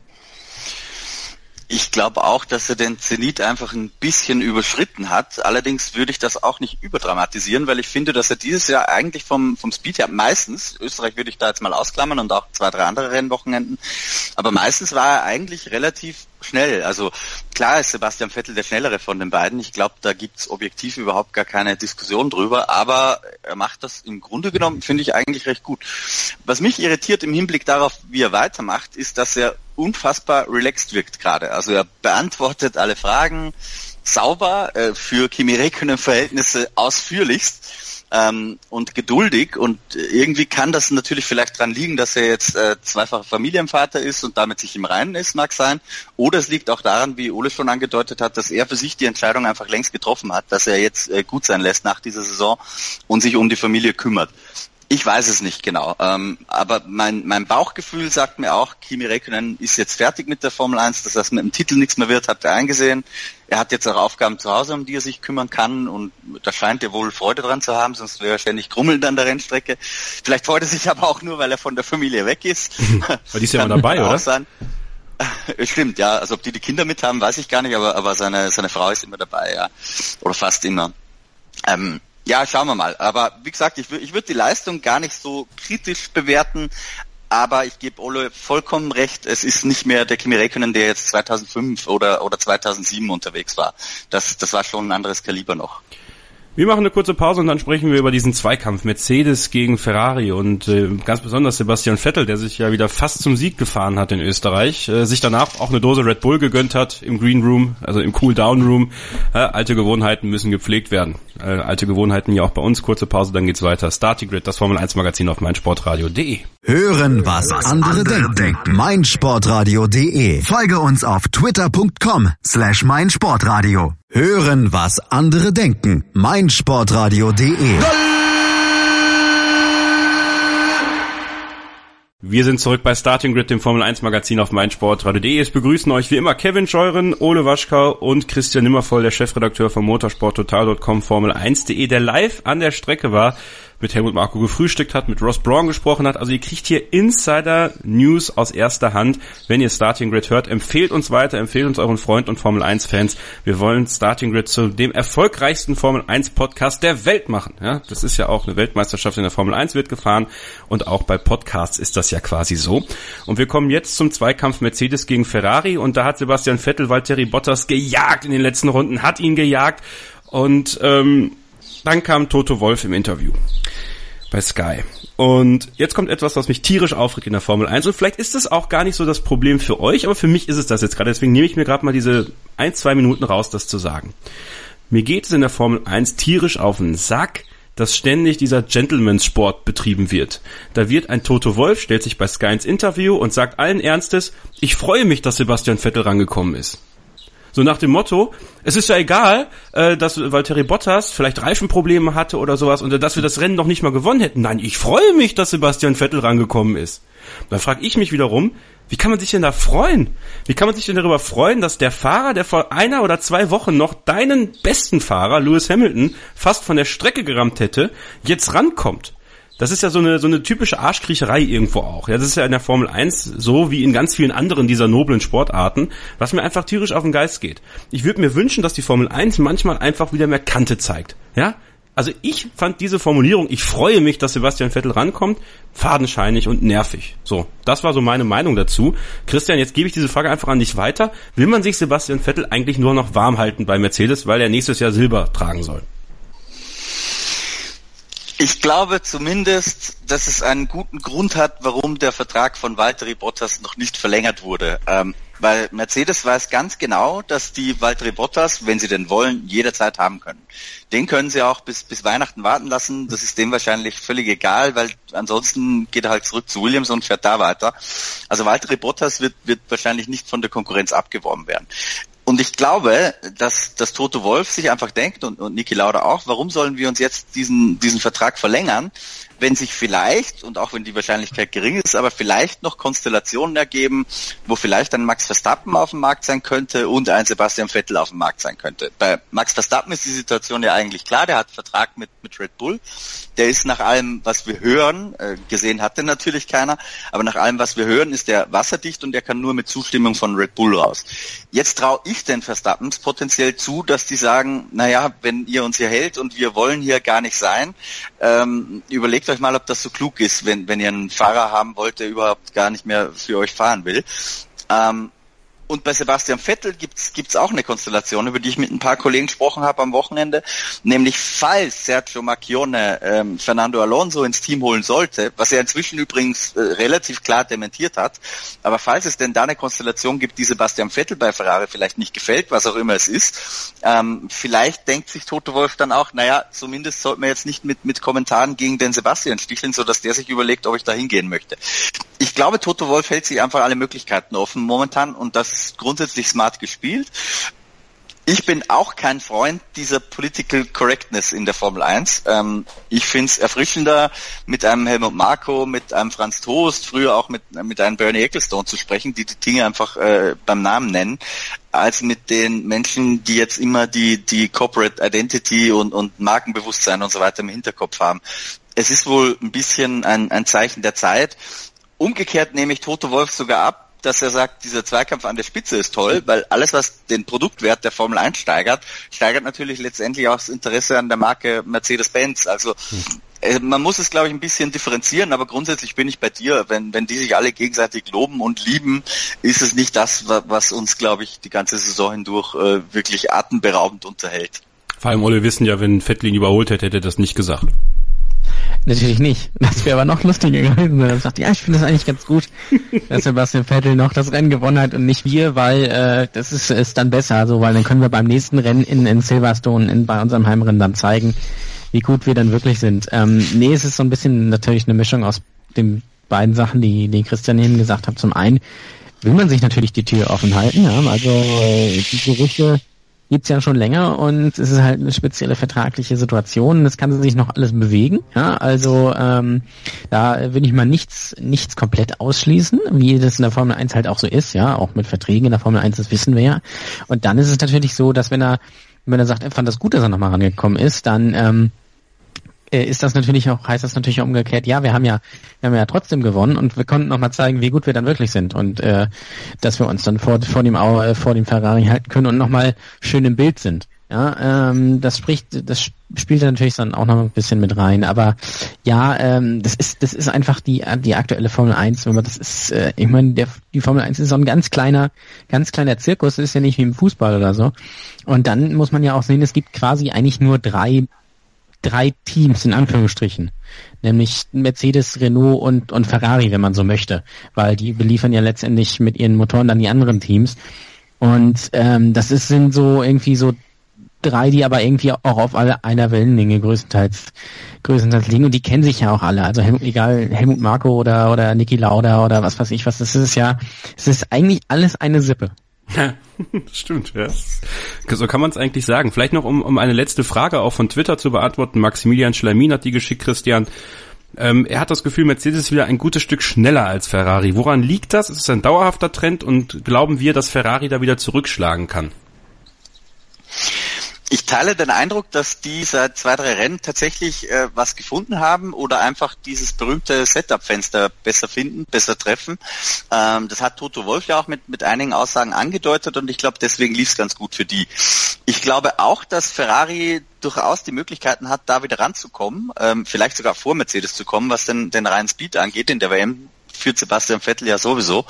Ich glaube auch, dass er den Zenit einfach ein bisschen überschritten hat. Allerdings würde ich das auch nicht überdramatisieren, weil ich finde, dass er dieses Jahr eigentlich vom, vom Speed her meistens, Österreich würde ich da jetzt mal ausklammern und auch zwei, drei andere Rennwochenenden, aber meistens war er eigentlich relativ schnell. Also klar ist Sebastian Vettel der schnellere von den beiden. Ich glaube, da gibt's objektiv überhaupt gar keine Diskussion drüber, aber er macht das im Grunde genommen, finde ich, eigentlich recht gut. Was mich irritiert im Hinblick darauf, wie er weitermacht, ist, dass er unfassbar relaxed wirkt gerade. Also er beantwortet alle Fragen sauber, äh, für Kimi Räikkönen-Verhältnisse ausführlichst ähm, und geduldig, und irgendwie kann das natürlich vielleicht dran liegen, dass er jetzt äh, zweifacher Familienvater ist und damit sich im Reinen ist, mag sein, oder es liegt auch daran, wie Ole schon angedeutet hat, dass er für sich die Entscheidung einfach längst getroffen hat, dass er jetzt äh, gut sein lässt nach dieser Saison und sich um die Familie kümmert. Ich weiß es nicht genau, ähm, aber mein, mein Bauchgefühl sagt mir auch, Kimi Räikkönen ist jetzt fertig mit der Formel eins, dass das mit dem Titel nichts mehr wird, hat er eingesehen. Er hat jetzt auch Aufgaben zu Hause, um die er sich kümmern kann, und da scheint er wohl Freude dran zu haben, sonst wäre er ständig grummelnd an der Rennstrecke. Vielleicht freut er sich aber auch nur, weil er von der Familie weg ist. Weil die ist ja immer dabei, oder? Sein. Stimmt, ja, also ob die die Kinder mit haben, weiß ich gar nicht, aber, aber seine, seine Frau ist immer dabei, ja, oder fast immer. Ähm, Ja, schauen wir mal. Aber wie gesagt, ich würde ich würd die Leistung gar nicht so kritisch bewerten, aber ich gebe Ole vollkommen recht, es ist nicht mehr der Kimi Räikkönen, der jetzt zweitausendfünf oder oder zweitausendsieben unterwegs war. Das das war schon ein anderes Kaliber noch. Wir machen eine kurze Pause und dann sprechen wir über diesen Zweikampf Mercedes gegen Ferrari und äh, ganz besonders Sebastian Vettel, der sich ja wieder fast zum Sieg gefahren hat in Österreich, äh, sich danach auch eine Dose Red Bull gegönnt hat im Green Room, also im Cool Down Room. Äh, alte Gewohnheiten müssen gepflegt werden. Äh, alte Gewohnheiten ja auch bei uns. Kurze Pause, dann geht's weiter. Starting Grid, das Formel eins Magazin auf meinsportradio punkt de. Hören, was andere denken. meinsportradio punkt de. Folge uns auf twitter punkt com slash meinsportradio. Hören, was andere denken. meinsportradio punkt de. Wir sind zurück bei Starting Grid, dem Formel eins Magazin auf meinsportradio punkt de. Es begrüßen euch wie immer Kevin Scheuren, Ole Waschkau und Christian Nimmervoll, der Chefredakteur von motorsporttotal punkt com, Formel eins punkt de, der live an der Strecke war, mit Helmut Marko gefrühstückt hat, mit Ross Brawn gesprochen hat. Also ihr kriegt hier Insider-News aus erster Hand. Wenn ihr Starting Grid hört, empfehlt uns weiter, empfehlt uns euren Freunden und Formel eins Fans. Wir wollen Starting Grid zu dem erfolgreichsten Formel eins Podcast der Welt machen. Ja, das ist ja auch eine Weltmeisterschaft in der Formel eins wird gefahren, und auch bei Podcasts ist das ja quasi so. Und wir kommen jetzt zum Zweikampf Mercedes gegen Ferrari, und da hat Sebastian Vettel Valtteri Bottas gejagt in den letzten Runden, hat ihn gejagt, und ähm, dann kam Toto Wolff im Interview bei Sky. Und jetzt kommt etwas, was mich tierisch aufregt in der Formel eins. Und vielleicht ist es auch gar nicht so das Problem für euch, aber für mich ist es das jetzt gerade. Deswegen nehme ich mir gerade mal diese ein, zwei Minuten raus, das zu sagen. Mir geht es in der Formel eins tierisch auf den Sack, dass ständig dieser Gentleman's-Sport betrieben wird. Da wird ein Toto Wolff, stellt sich bei Sky ins Interview und sagt allen Ernstes, ich freue mich, dass Sebastian Vettel rangekommen ist. So nach dem Motto, es ist ja egal, äh, dass Valtteri Bottas vielleicht Reifenprobleme hatte oder sowas und dass wir das Rennen noch nicht mal gewonnen hätten. Nein, ich freue mich, dass Sebastian Vettel rangekommen ist. Dann frage ich mich wiederum, wie kann man sich denn da freuen? Wie kann man sich denn darüber freuen, dass der Fahrer, der vor einer oder zwei Wochen noch deinen besten Fahrer, Lewis Hamilton, fast von der Strecke gerammt hätte, jetzt rankommt? Das ist ja so eine so eine typische Arschkriecherei irgendwo auch. Ja, das ist ja in der Formel eins so wie in ganz vielen anderen dieser noblen Sportarten, was mir einfach tierisch auf den Geist geht. Ich würde mir wünschen, dass die Formel eins manchmal einfach wieder mehr Kante zeigt. Ja? Also ich fand diese Formulierung, ich freue mich, dass Sebastian Vettel rankommt, fadenscheinig und nervig. So, das war so meine Meinung dazu. Christian, jetzt gebe ich diese Frage einfach an dich weiter. Will man sich Sebastian Vettel eigentlich nur noch warm halten bei Mercedes, weil er nächstes Jahr Silber tragen soll? Ich glaube zumindest, dass es einen guten Grund hat, warum der Vertrag von Valtteri Bottas noch nicht verlängert wurde. Ähm, weil Mercedes weiß ganz genau, dass die Valtteri Bottas, wenn sie denn wollen, jederzeit haben können. Den können sie auch bis bis Weihnachten warten lassen. Das ist dem wahrscheinlich völlig egal, weil ansonsten geht er halt zurück zu Williams und fährt da weiter. Also Valtteri Bottas wird wird wahrscheinlich nicht von der Konkurrenz abgeworben werden. Und ich glaube, dass, dass Toto Wolff sich einfach denkt und, und Niki Lauda auch, warum sollen wir uns jetzt diesen, diesen Vertrag verlängern, wenn sich vielleicht, und auch wenn die Wahrscheinlichkeit gering ist, aber vielleicht noch Konstellationen ergeben, wo vielleicht ein Max Verstappen auf dem Markt sein könnte und ein Sebastian Vettel auf dem Markt sein könnte. Bei Max Verstappen ist die Situation ja eigentlich klar, der hat einen Vertrag mit, mit Red Bull. Der ist nach allem, was wir hören, äh, gesehen hat den natürlich keiner, aber nach allem, was wir hören, ist der wasserdicht und der kann nur mit Zustimmung von Red Bull raus. Jetzt traue ich den Verstappens potenziell zu, dass die sagen, naja, wenn ihr uns hier hält und wir wollen hier gar nicht sein, ähm, überlegt euch mal, ob das so klug ist, wenn, wenn ihr einen Fahrer haben wollt, der überhaupt gar nicht mehr für euch fahren will. Ähm, Und bei Sebastian Vettel gibt's gibt's auch eine Konstellation, über die ich mit ein paar Kollegen gesprochen habe am Wochenende, nämlich falls Sergio Marchionne ähm, Fernando Alonso ins Team holen sollte, was er inzwischen übrigens äh, relativ klar dementiert hat, aber falls es denn da eine Konstellation gibt, die Sebastian Vettel bei Ferrari vielleicht nicht gefällt, was auch immer es ist, ähm, vielleicht denkt sich Toto Wolff dann auch, naja, zumindest sollten wir jetzt nicht mit mit Kommentaren gegen den Sebastian sticheln, sodass der sich überlegt, ob ich da hingehen möchte. Ich glaube, Toto Wolff hält sich einfach alle Möglichkeiten offen momentan und das ist grundsätzlich smart gespielt. Ich bin auch kein Freund dieser Political Correctness in der Formel eins. Ähm, ich finde es erfrischender, mit einem Helmut Marko, mit einem Franz Toast, früher auch mit mit einem Bernie Ecclestone zu sprechen, die die Dinge einfach äh, beim Namen nennen, als mit den Menschen, die jetzt immer die die Corporate Identity und und Markenbewusstsein und so weiter im Hinterkopf haben. Es ist wohl ein bisschen ein ein Zeichen der Zeit. Umgekehrt nehme ich Toto Wolff sogar ab, dass er sagt, dieser Zweikampf an der Spitze ist toll, weil alles, was den Produktwert der Formel eins steigert, steigert natürlich letztendlich auch das Interesse an der Marke Mercedes-Benz. Also äh, man muss es, glaube ich, ein bisschen differenzieren, aber grundsätzlich bin ich bei dir. Wenn wenn die sich alle gegenseitig loben und lieben, ist es nicht das, was uns, glaube ich, die ganze Saison hindurch äh, wirklich atemberaubend unterhält. Vor allem, alle wissen ja, wenn Vettel ihn überholt hätte, hätte er das nicht gesagt. Natürlich nicht. Das wäre aber noch lustiger gewesen, wenn er sagt, ja, ich finde das eigentlich ganz gut, dass Sebastian Vettel noch das Rennen gewonnen hat und nicht wir, weil äh, das ist, ist dann besser, so, weil dann können wir beim nächsten Rennen in, in Silverstone, in, bei unserem Heimrennen dann zeigen, wie gut wir dann wirklich sind. Ähm, nee, es ist so ein bisschen natürlich eine Mischung aus den beiden Sachen, die, die Christian eben gesagt hat. Zum einen will man sich natürlich die Tür offen halten, ja, also äh, die Gerüchte gibt's ja schon länger und es ist halt eine spezielle vertragliche Situation. Das kann sich noch alles bewegen. Ja, also ähm, da will ich mal nichts nichts komplett ausschließen, wie das in der Formel eins halt auch so ist. Ja, auch mit Verträgen in der Formel eins, das wissen wir ja. Und dann ist es natürlich so, dass wenn er wenn er sagt, er fand das gut, dass er nochmal rangekommen ist, dann ähm, ist das natürlich auch, heißt das natürlich auch umgekehrt, ja, wir haben ja, wir haben ja trotzdem gewonnen und wir konnten nochmal zeigen, wie gut wir dann wirklich sind und äh, dass wir uns dann vor, vor dem äh, vor dem Ferrari halten können und nochmal schön im Bild sind. Ja, ähm, das spricht, das spielt natürlich dann auch noch ein bisschen mit rein, aber ja, ähm, das ist, das ist einfach die die aktuelle Formel eins, wenn man das ist, äh, ich meine, der die Formel eins ist so ein ganz kleiner, ganz kleiner Zirkus, das ist ja nicht wie im Fußball oder so. Und dann muss man ja auch sehen, es gibt quasi eigentlich nur drei drei Teams in Anführungsstrichen, nämlich Mercedes, Renault und und Ferrari, wenn man so möchte, weil die beliefern ja letztendlich mit ihren Motoren dann die anderen Teams und ähm, das ist sind so irgendwie so drei, die aber irgendwie auch auf alle einer Wellenlänge größtenteils größtenteils liegen und die kennen sich ja auch alle, also Helmut, egal Helmut Marko oder oder Niki Lauda oder was weiß ich was, das ist ja, es ist eigentlich alles eine Sippe. Ja, stimmt, ja. So kann man es eigentlich sagen. Vielleicht noch, um, um eine letzte Frage auch von Twitter zu beantworten. Maximilian Schleimin hat die geschickt, Christian. Ähm, er hat das Gefühl, Mercedes ist wieder ein gutes Stück schneller als Ferrari. Woran liegt das? Ist es ein dauerhafter Trend und glauben wir, dass Ferrari da wieder zurückschlagen kann? Ich teile den Eindruck, dass die seit zwei, drei Rennen tatsächlich äh, was gefunden haben oder einfach dieses berühmte Setup-Fenster besser finden, besser treffen. Ähm, das hat Toto Wolff ja auch mit, mit einigen Aussagen angedeutet und ich glaube, deswegen lief es ganz gut für die. Ich glaube auch, dass Ferrari durchaus die Möglichkeiten hat, da wieder ranzukommen, ähm, vielleicht sogar vor Mercedes zu kommen, was den, den reinen Speed angeht. In der W M führt Sebastian Vettel ja sowieso,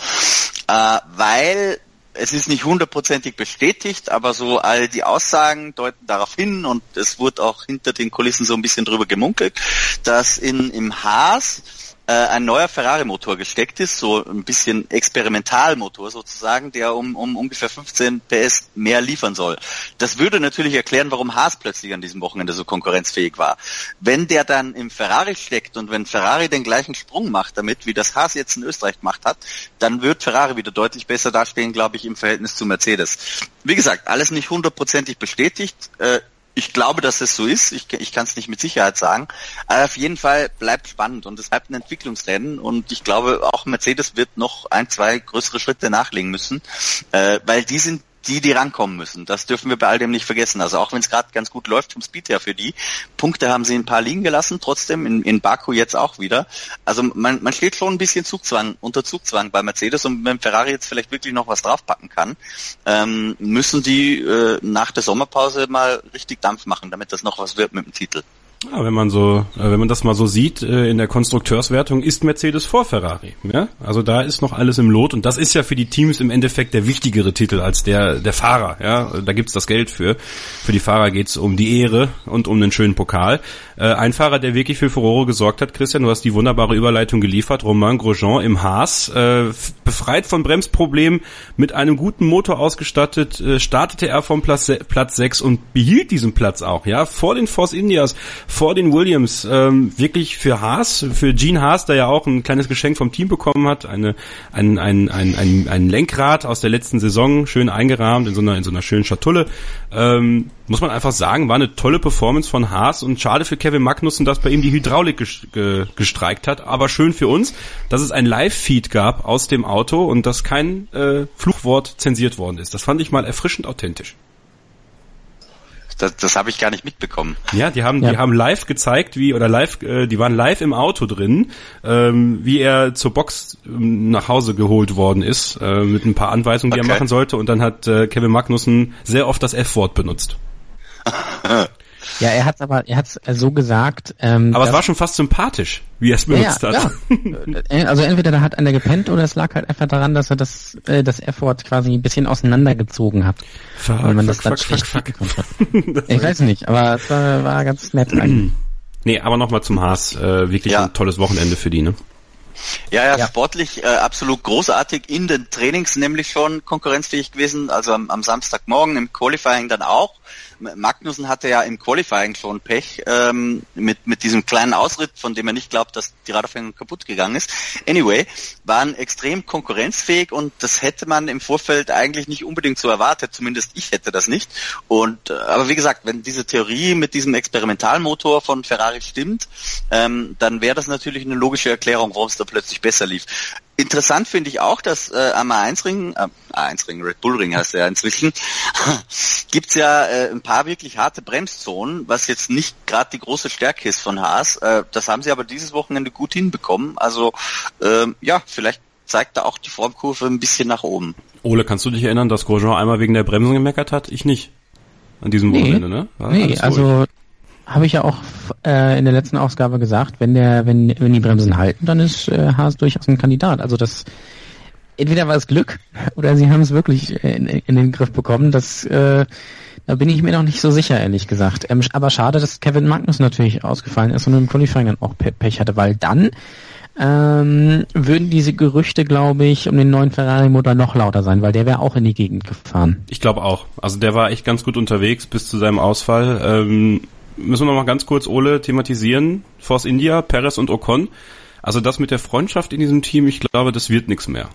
äh, weil es ist nicht hundertprozentig bestätigt, aber so all die Aussagen deuten darauf hin und es wurde auch hinter den Kulissen so ein bisschen drüber gemunkelt, dass in im Haas äh, ein neuer Ferrari-Motor gesteckt ist, so ein bisschen Experimentalmotor sozusagen, der um, um ungefähr fünfzehn P S mehr liefern soll. Das würde natürlich erklären, warum Haas plötzlich an diesem Wochenende so konkurrenzfähig war. Wenn der dann im Ferrari steckt und wenn Ferrari den gleichen Sprung macht damit, wie das Haas jetzt in Österreich gemacht hat, dann wird Ferrari wieder deutlich besser dastehen, glaube ich, im Verhältnis zu Mercedes. Wie gesagt, alles nicht hundertprozentig bestätigt. Äh, Ich glaube, dass es so ist. Ich, ich kann es nicht mit Sicherheit sagen. Aber auf jeden Fall bleibt spannend und es bleibt ein Entwicklungsrennen und ich glaube, auch Mercedes wird noch ein, zwei größere Schritte nachlegen müssen, äh, weil die sind die, die rankommen müssen. Das dürfen wir bei all dem nicht vergessen. Also auch wenn es gerade ganz gut läuft vom Speed her für die, Punkte haben sie ein paar liegen gelassen, trotzdem in, in Baku jetzt auch wieder. Also man, man steht schon ein bisschen Zugzwang, unter Zugzwang bei Mercedes und wenn Ferrari jetzt vielleicht wirklich noch was draufpacken kann, ähm, müssen die äh, nach der Sommerpause mal richtig Dampf machen, damit das noch was wird mit dem Titel. Ja, wenn man so, wenn man das mal so sieht, in der Konstrukteurswertung ist Mercedes vor Ferrari. Ja? Also da ist noch alles im Lot und das ist ja für die Teams im Endeffekt der wichtigere Titel als der der Fahrer. Ja, da gibt's das Geld für. Für die Fahrer geht's um die Ehre und um einen schönen Pokal. Äh, ein Fahrer, der wirklich für Furore gesorgt hat, Christian, du hast die wunderbare Überleitung geliefert. Romain Grosjean im Haas, äh, befreit von Bremsproblemen, mit einem guten Motor ausgestattet, äh, startete er vom Platz Platz sechs und behielt diesen Platz auch. Ja, vor den Force Indias, vor den Williams, ähm, wirklich für Haas, für Gene Haas, der ja auch ein kleines Geschenk vom Team bekommen hat, eine, ein, ein, ein, ein, ein Lenkrad aus der letzten Saison, schön eingerahmt in so einer, in so einer schönen Schatulle, ähm, muss man einfach sagen, war eine tolle Performance von Haas und schade für Kevin Magnussen, dass bei ihm die Hydraulik gestreikt hat, aber schön für uns, dass es ein Live-Feed gab aus dem Auto und dass kein äh, Fluchwort zensiert worden ist. Das fand ich mal erfrischend authentisch. Das, das habe ich gar nicht mitbekommen. Ja, die haben, ja. die haben live gezeigt, wie oder live, äh, die waren live im Auto drin, ähm, wie er zur Box ähm, nach Hause geholt worden ist äh, mit ein paar Anweisungen, die okay. er machen sollte. Und dann hat äh, Kevin Magnussen sehr oft das F-Wort benutzt. Ja, er hat's aber, er hat's so gesagt. Ähm, aber es war schon fast sympathisch, wie er es benutzt ja, ja, hat. Ja. Also entweder da hat einer gepennt oder es lag halt einfach daran, dass er das äh, das F-Wort quasi ein bisschen auseinandergezogen hat. Fuck, weil man fuck, das dann fuck, fuck, fuck. Ich weiß nicht, aber es war, war ganz nett eigentlich. Nee, aber nochmal zum Haas. Äh, wirklich ja. ein tolles Wochenende für die, ne? Ja, ja, ja, sportlich äh, absolut großartig, in den Trainings nämlich schon konkurrenzfähig gewesen, also am, am Samstagmorgen im Qualifying dann auch. Magnussen hatte ja im Qualifying schon Pech ähm, mit mit diesem kleinen Ausritt, von dem er nicht glaubt, dass die Radaufhängung kaputt gegangen ist. Anyway, waren extrem konkurrenzfähig und das hätte man im Vorfeld eigentlich nicht unbedingt so erwartet, zumindest ich hätte das nicht. Und äh, aber wie gesagt, wenn diese Theorie mit diesem Experimentalmotor von Ferrari stimmt, ähm, dann wäre das natürlich eine logische Erklärung, warum es da plötzlich besser lief. Interessant finde ich auch, dass äh, am A eins Ring, äh, A eins Ring, Red Bull Ring heißt er ja inzwischen, gibt's ja äh, ein paar wirklich harte Bremszonen, was jetzt nicht gerade die große Stärke ist von Haas. Äh, das haben sie aber dieses Wochenende gut hinbekommen. Also äh, ja, vielleicht zeigt da auch die Formkurve ein bisschen nach oben. Ole, kannst du dich erinnern, dass Grosjean einmal wegen der Bremsen gemeckert hat? Ich nicht. An diesem nee, Wochenende, ne? War nee, also habe ich ja auch äh, in der letzten Ausgabe gesagt, wenn der, wenn, wenn die Bremsen halten, dann ist äh, Haas durchaus ein Kandidat. Also das, entweder war es Glück oder sie haben es wirklich in, in den Griff bekommen. Das, äh, da bin ich mir noch nicht so sicher, ehrlich gesagt. Ähm, aber schade, dass Kevin Magnussen natürlich ausgefallen ist und im Qualifying dann auch Pech hatte, weil dann ähm, würden diese Gerüchte, glaube ich, um den neuen Ferrari-Motor noch lauter sein, weil der wäre auch in die Gegend gefahren. Ich glaube auch. Also der war echt ganz gut unterwegs bis zu seinem Ausfall. Ähm, müssen wir noch mal ganz kurz, Ole, thematisieren. Force India, Perez und Ocon. Also das mit der Freundschaft in diesem Team, ich glaube, das wird nichts mehr.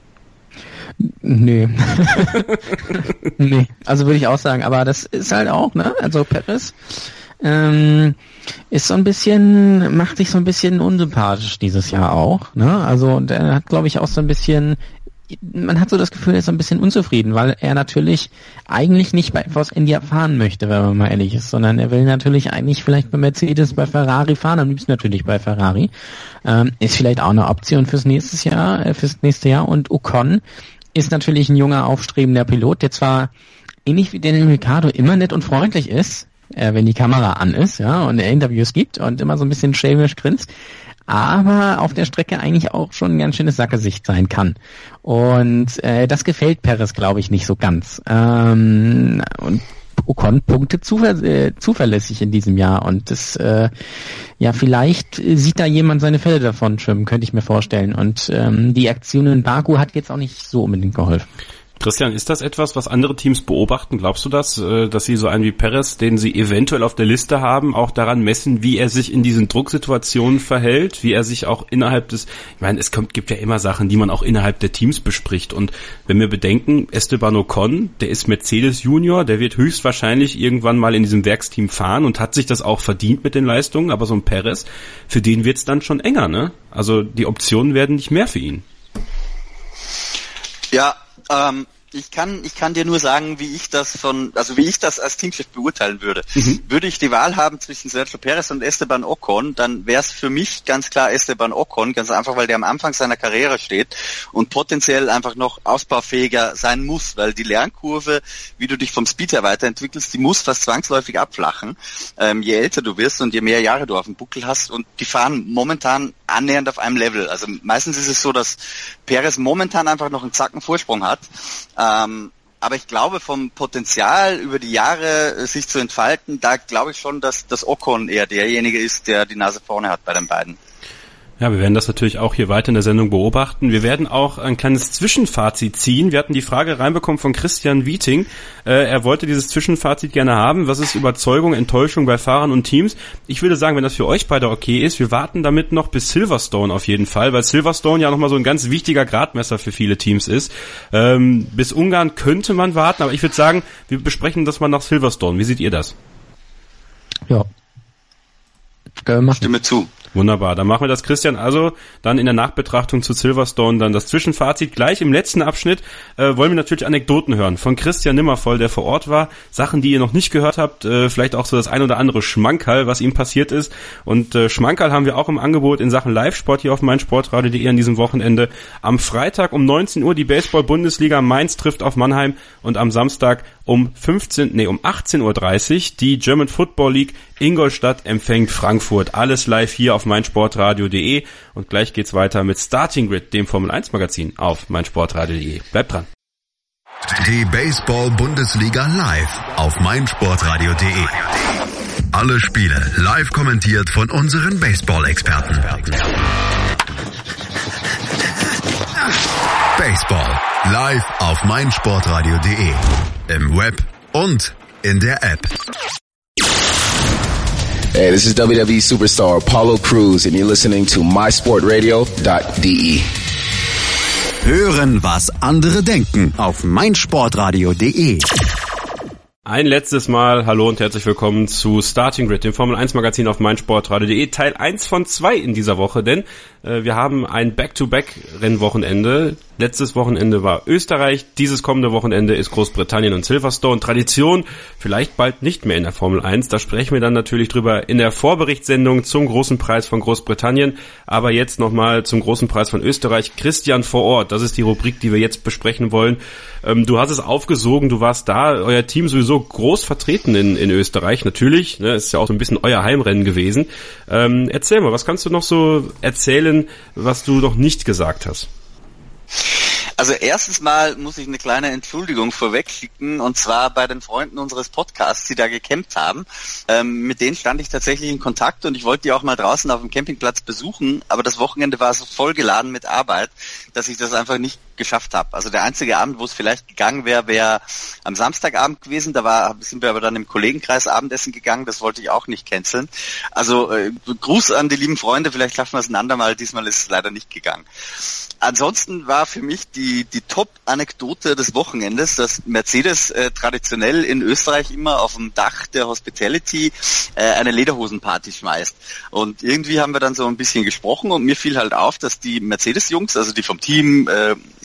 Nee. Nee, also würde ich auch sagen. Aber das ist halt auch, ne? Also Perez ähm, ist so ein bisschen, macht sich so ein bisschen unsympathisch dieses Jahr auch, ne? Also der hat, glaube ich, auch so ein bisschen man hat so das Gefühl, er ist so ein bisschen unzufrieden, weil er natürlich eigentlich nicht bei Force India fahren möchte, wenn man mal ehrlich ist, sondern er will natürlich eigentlich vielleicht bei Mercedes, bei Ferrari fahren, am liebsten natürlich bei Ferrari. Ähm, ist vielleicht auch eine Option fürs nächste Jahr, äh, fürs nächste Jahr. Und Ocon ist natürlich ein junger, aufstrebender Pilot, der zwar ähnlich wie Daniel Ricciardo immer nett und freundlich ist, äh, wenn die Kamera an ist, ja, und er Interviews gibt und immer so ein bisschen schelmisch grinst, aber auf der Strecke eigentlich auch schon ein ganz schönes Sackgesicht sein kann. Und äh, das gefällt Perez, glaube ich, nicht so ganz. Ähm, und Ocon punktet zuver- äh, zuverlässig in diesem Jahr und das, äh, ja, vielleicht sieht da jemand seine Fälle davon schwimmen, könnte ich mir vorstellen. Und ähm, die Aktion in Baku hat jetzt auch nicht so unbedingt geholfen. Christian, ist das etwas, was andere Teams beobachten? Glaubst du das, dass sie so einen wie Perez, den sie eventuell auf der Liste haben, auch daran messen, wie er sich in diesen Drucksituationen verhält, wie er sich auch innerhalb des, ich meine, es kommt, gibt ja immer Sachen, die man auch innerhalb der Teams bespricht. Und wenn wir bedenken, Esteban Ocon, der ist Mercedes Junior, der wird höchstwahrscheinlich irgendwann mal in diesem Werksteam fahren und hat sich das auch verdient mit den Leistungen, aber so ein Perez, für den wird's dann schon enger, ne? Also die Optionen werden nicht mehr für ihn. Ja, Ähm, ich kann, ich kann dir nur sagen, wie ich das von, also wie ich das als Teamchef beurteilen würde. Mhm. Würde ich die Wahl haben zwischen Sergio Perez und Esteban Ocon, dann wäre es für mich ganz klar Esteban Ocon, ganz einfach, weil der am Anfang seiner Karriere steht und potenziell einfach noch ausbaufähiger sein muss, weil die Lernkurve, wie du dich vom Speed her weiterentwickelst, die muss fast zwangsläufig abflachen, ähm, je älter du wirst und je mehr Jahre du auf dem Buckel hast, und die fahren momentan annähernd auf einem Level. Also meistens ist es so, dass Perez momentan einfach noch einen Zacken Vorsprung hat. Ähm, aber ich glaube, vom Potenzial über die Jahre äh, sich zu entfalten, da glaube ich schon, dass das Ocon eher derjenige ist, der die Nase vorne hat bei den beiden. Ja, wir werden das natürlich auch hier weiter in der Sendung beobachten. Wir werden auch ein kleines Zwischenfazit ziehen. Wir hatten die Frage reinbekommen von Christian Wieting. Äh, er wollte dieses Zwischenfazit gerne haben. Was ist Überzeugung, Enttäuschung bei Fahrern und Teams? Ich würde sagen, wenn das für euch beide okay ist, wir warten damit noch bis Silverstone auf jeden Fall, weil Silverstone ja nochmal so ein ganz wichtiger Gradmesser für viele Teams ist. Ähm, bis Ungarn könnte man warten, aber ich würde sagen, wir besprechen das mal nach Silverstone. Wie seht ihr das? Ja. Stimme zu. Wunderbar, dann machen wir das, Christian. Also dann in der Nachbetrachtung zu Silverstone dann das Zwischenfazit. Gleich im letzten Abschnitt äh, wollen wir natürlich Anekdoten hören von Christian Nimmervoll, der vor Ort war. Sachen, die ihr noch nicht gehört habt, äh, vielleicht auch so das ein oder andere Schmankerl, was ihm passiert ist. Und äh, Schmankerl haben wir auch im Angebot in Sachen Live-Sport hier auf meinsportradio punkt de an diesem Wochenende. Am Freitag um neunzehn Uhr die Baseball-Bundesliga, Mainz trifft auf Mannheim, und am Samstag um fünfzehn, nee, um achtzehn Uhr dreißig die German Football League, Ingolstadt empfängt Frankfurt. Alles live hier auf meinsportradio punkt de, und gleich geht's weiter mit Starting Grid, dem Formel eins Magazin auf meinsportradio punkt de. Bleibt dran. Die Baseball-Bundesliga live auf meinsportradio punkt de. Alle Spiele live kommentiert von unseren Baseball-Experten. Baseball live auf meinsportradio punkt de. Im Web und in der App. Hey, this is W W E Superstar Apollo Crews and you're listening to my sport radio dot de. Hören, was andere denken auf meinsportradio punkt de. Ein letztes Mal hallo und herzlich willkommen zu Starting Grid, dem Formel eins Magazin auf meinsportradio punkt de, Teil eins von zwei in dieser Woche, denn äh, wir haben ein Back-to-Back-Rennwochenende. Letztes Wochenende war Österreich, dieses kommende Wochenende ist Großbritannien und Silverstone. Tradition, vielleicht bald nicht mehr in der Formel eins, da sprechen wir dann natürlich drüber in der Vorberichtssendung zum großen Preis von Großbritannien, aber jetzt nochmal zum großen Preis von Österreich. Christian vor Ort, das ist die Rubrik, die wir jetzt besprechen wollen. Ähm, du hast es aufgesogen, du warst da, euer Team sowieso groß vertreten in, in Österreich, natürlich, ne, ist ja auch so ein bisschen euer Heimrennen gewesen. Ähm, erzähl mal, was kannst du noch so erzählen, was du noch nicht gesagt hast? Also erstens mal muss ich eine kleine Entschuldigung vorwegschicken, und zwar bei den Freunden unseres Podcasts, die da gecampt haben. Ähm, mit denen stand ich tatsächlich in Kontakt und ich wollte die auch mal draußen auf dem Campingplatz besuchen, aber das Wochenende war so vollgeladen mit Arbeit, dass ich das einfach nicht geschafft habe. Also der einzige Abend, wo es vielleicht gegangen wäre, wäre am Samstagabend gewesen. Da war, sind wir aber dann im Kollegenkreis Abendessen gegangen. Das wollte ich auch nicht canceln. Also äh, Gruß an die lieben Freunde. Vielleicht schaffen wir es ein andermal. Diesmal ist es leider nicht gegangen. Ansonsten war für mich die die Top-Anekdote des Wochenendes, dass Mercedes äh, traditionell in Österreich immer auf dem Dach der Hospitality äh, eine Lederhosenparty schmeißt. Und irgendwie haben wir dann so ein bisschen gesprochen und mir fiel halt auf, dass die Mercedes-Jungs, also die vom Team, äh,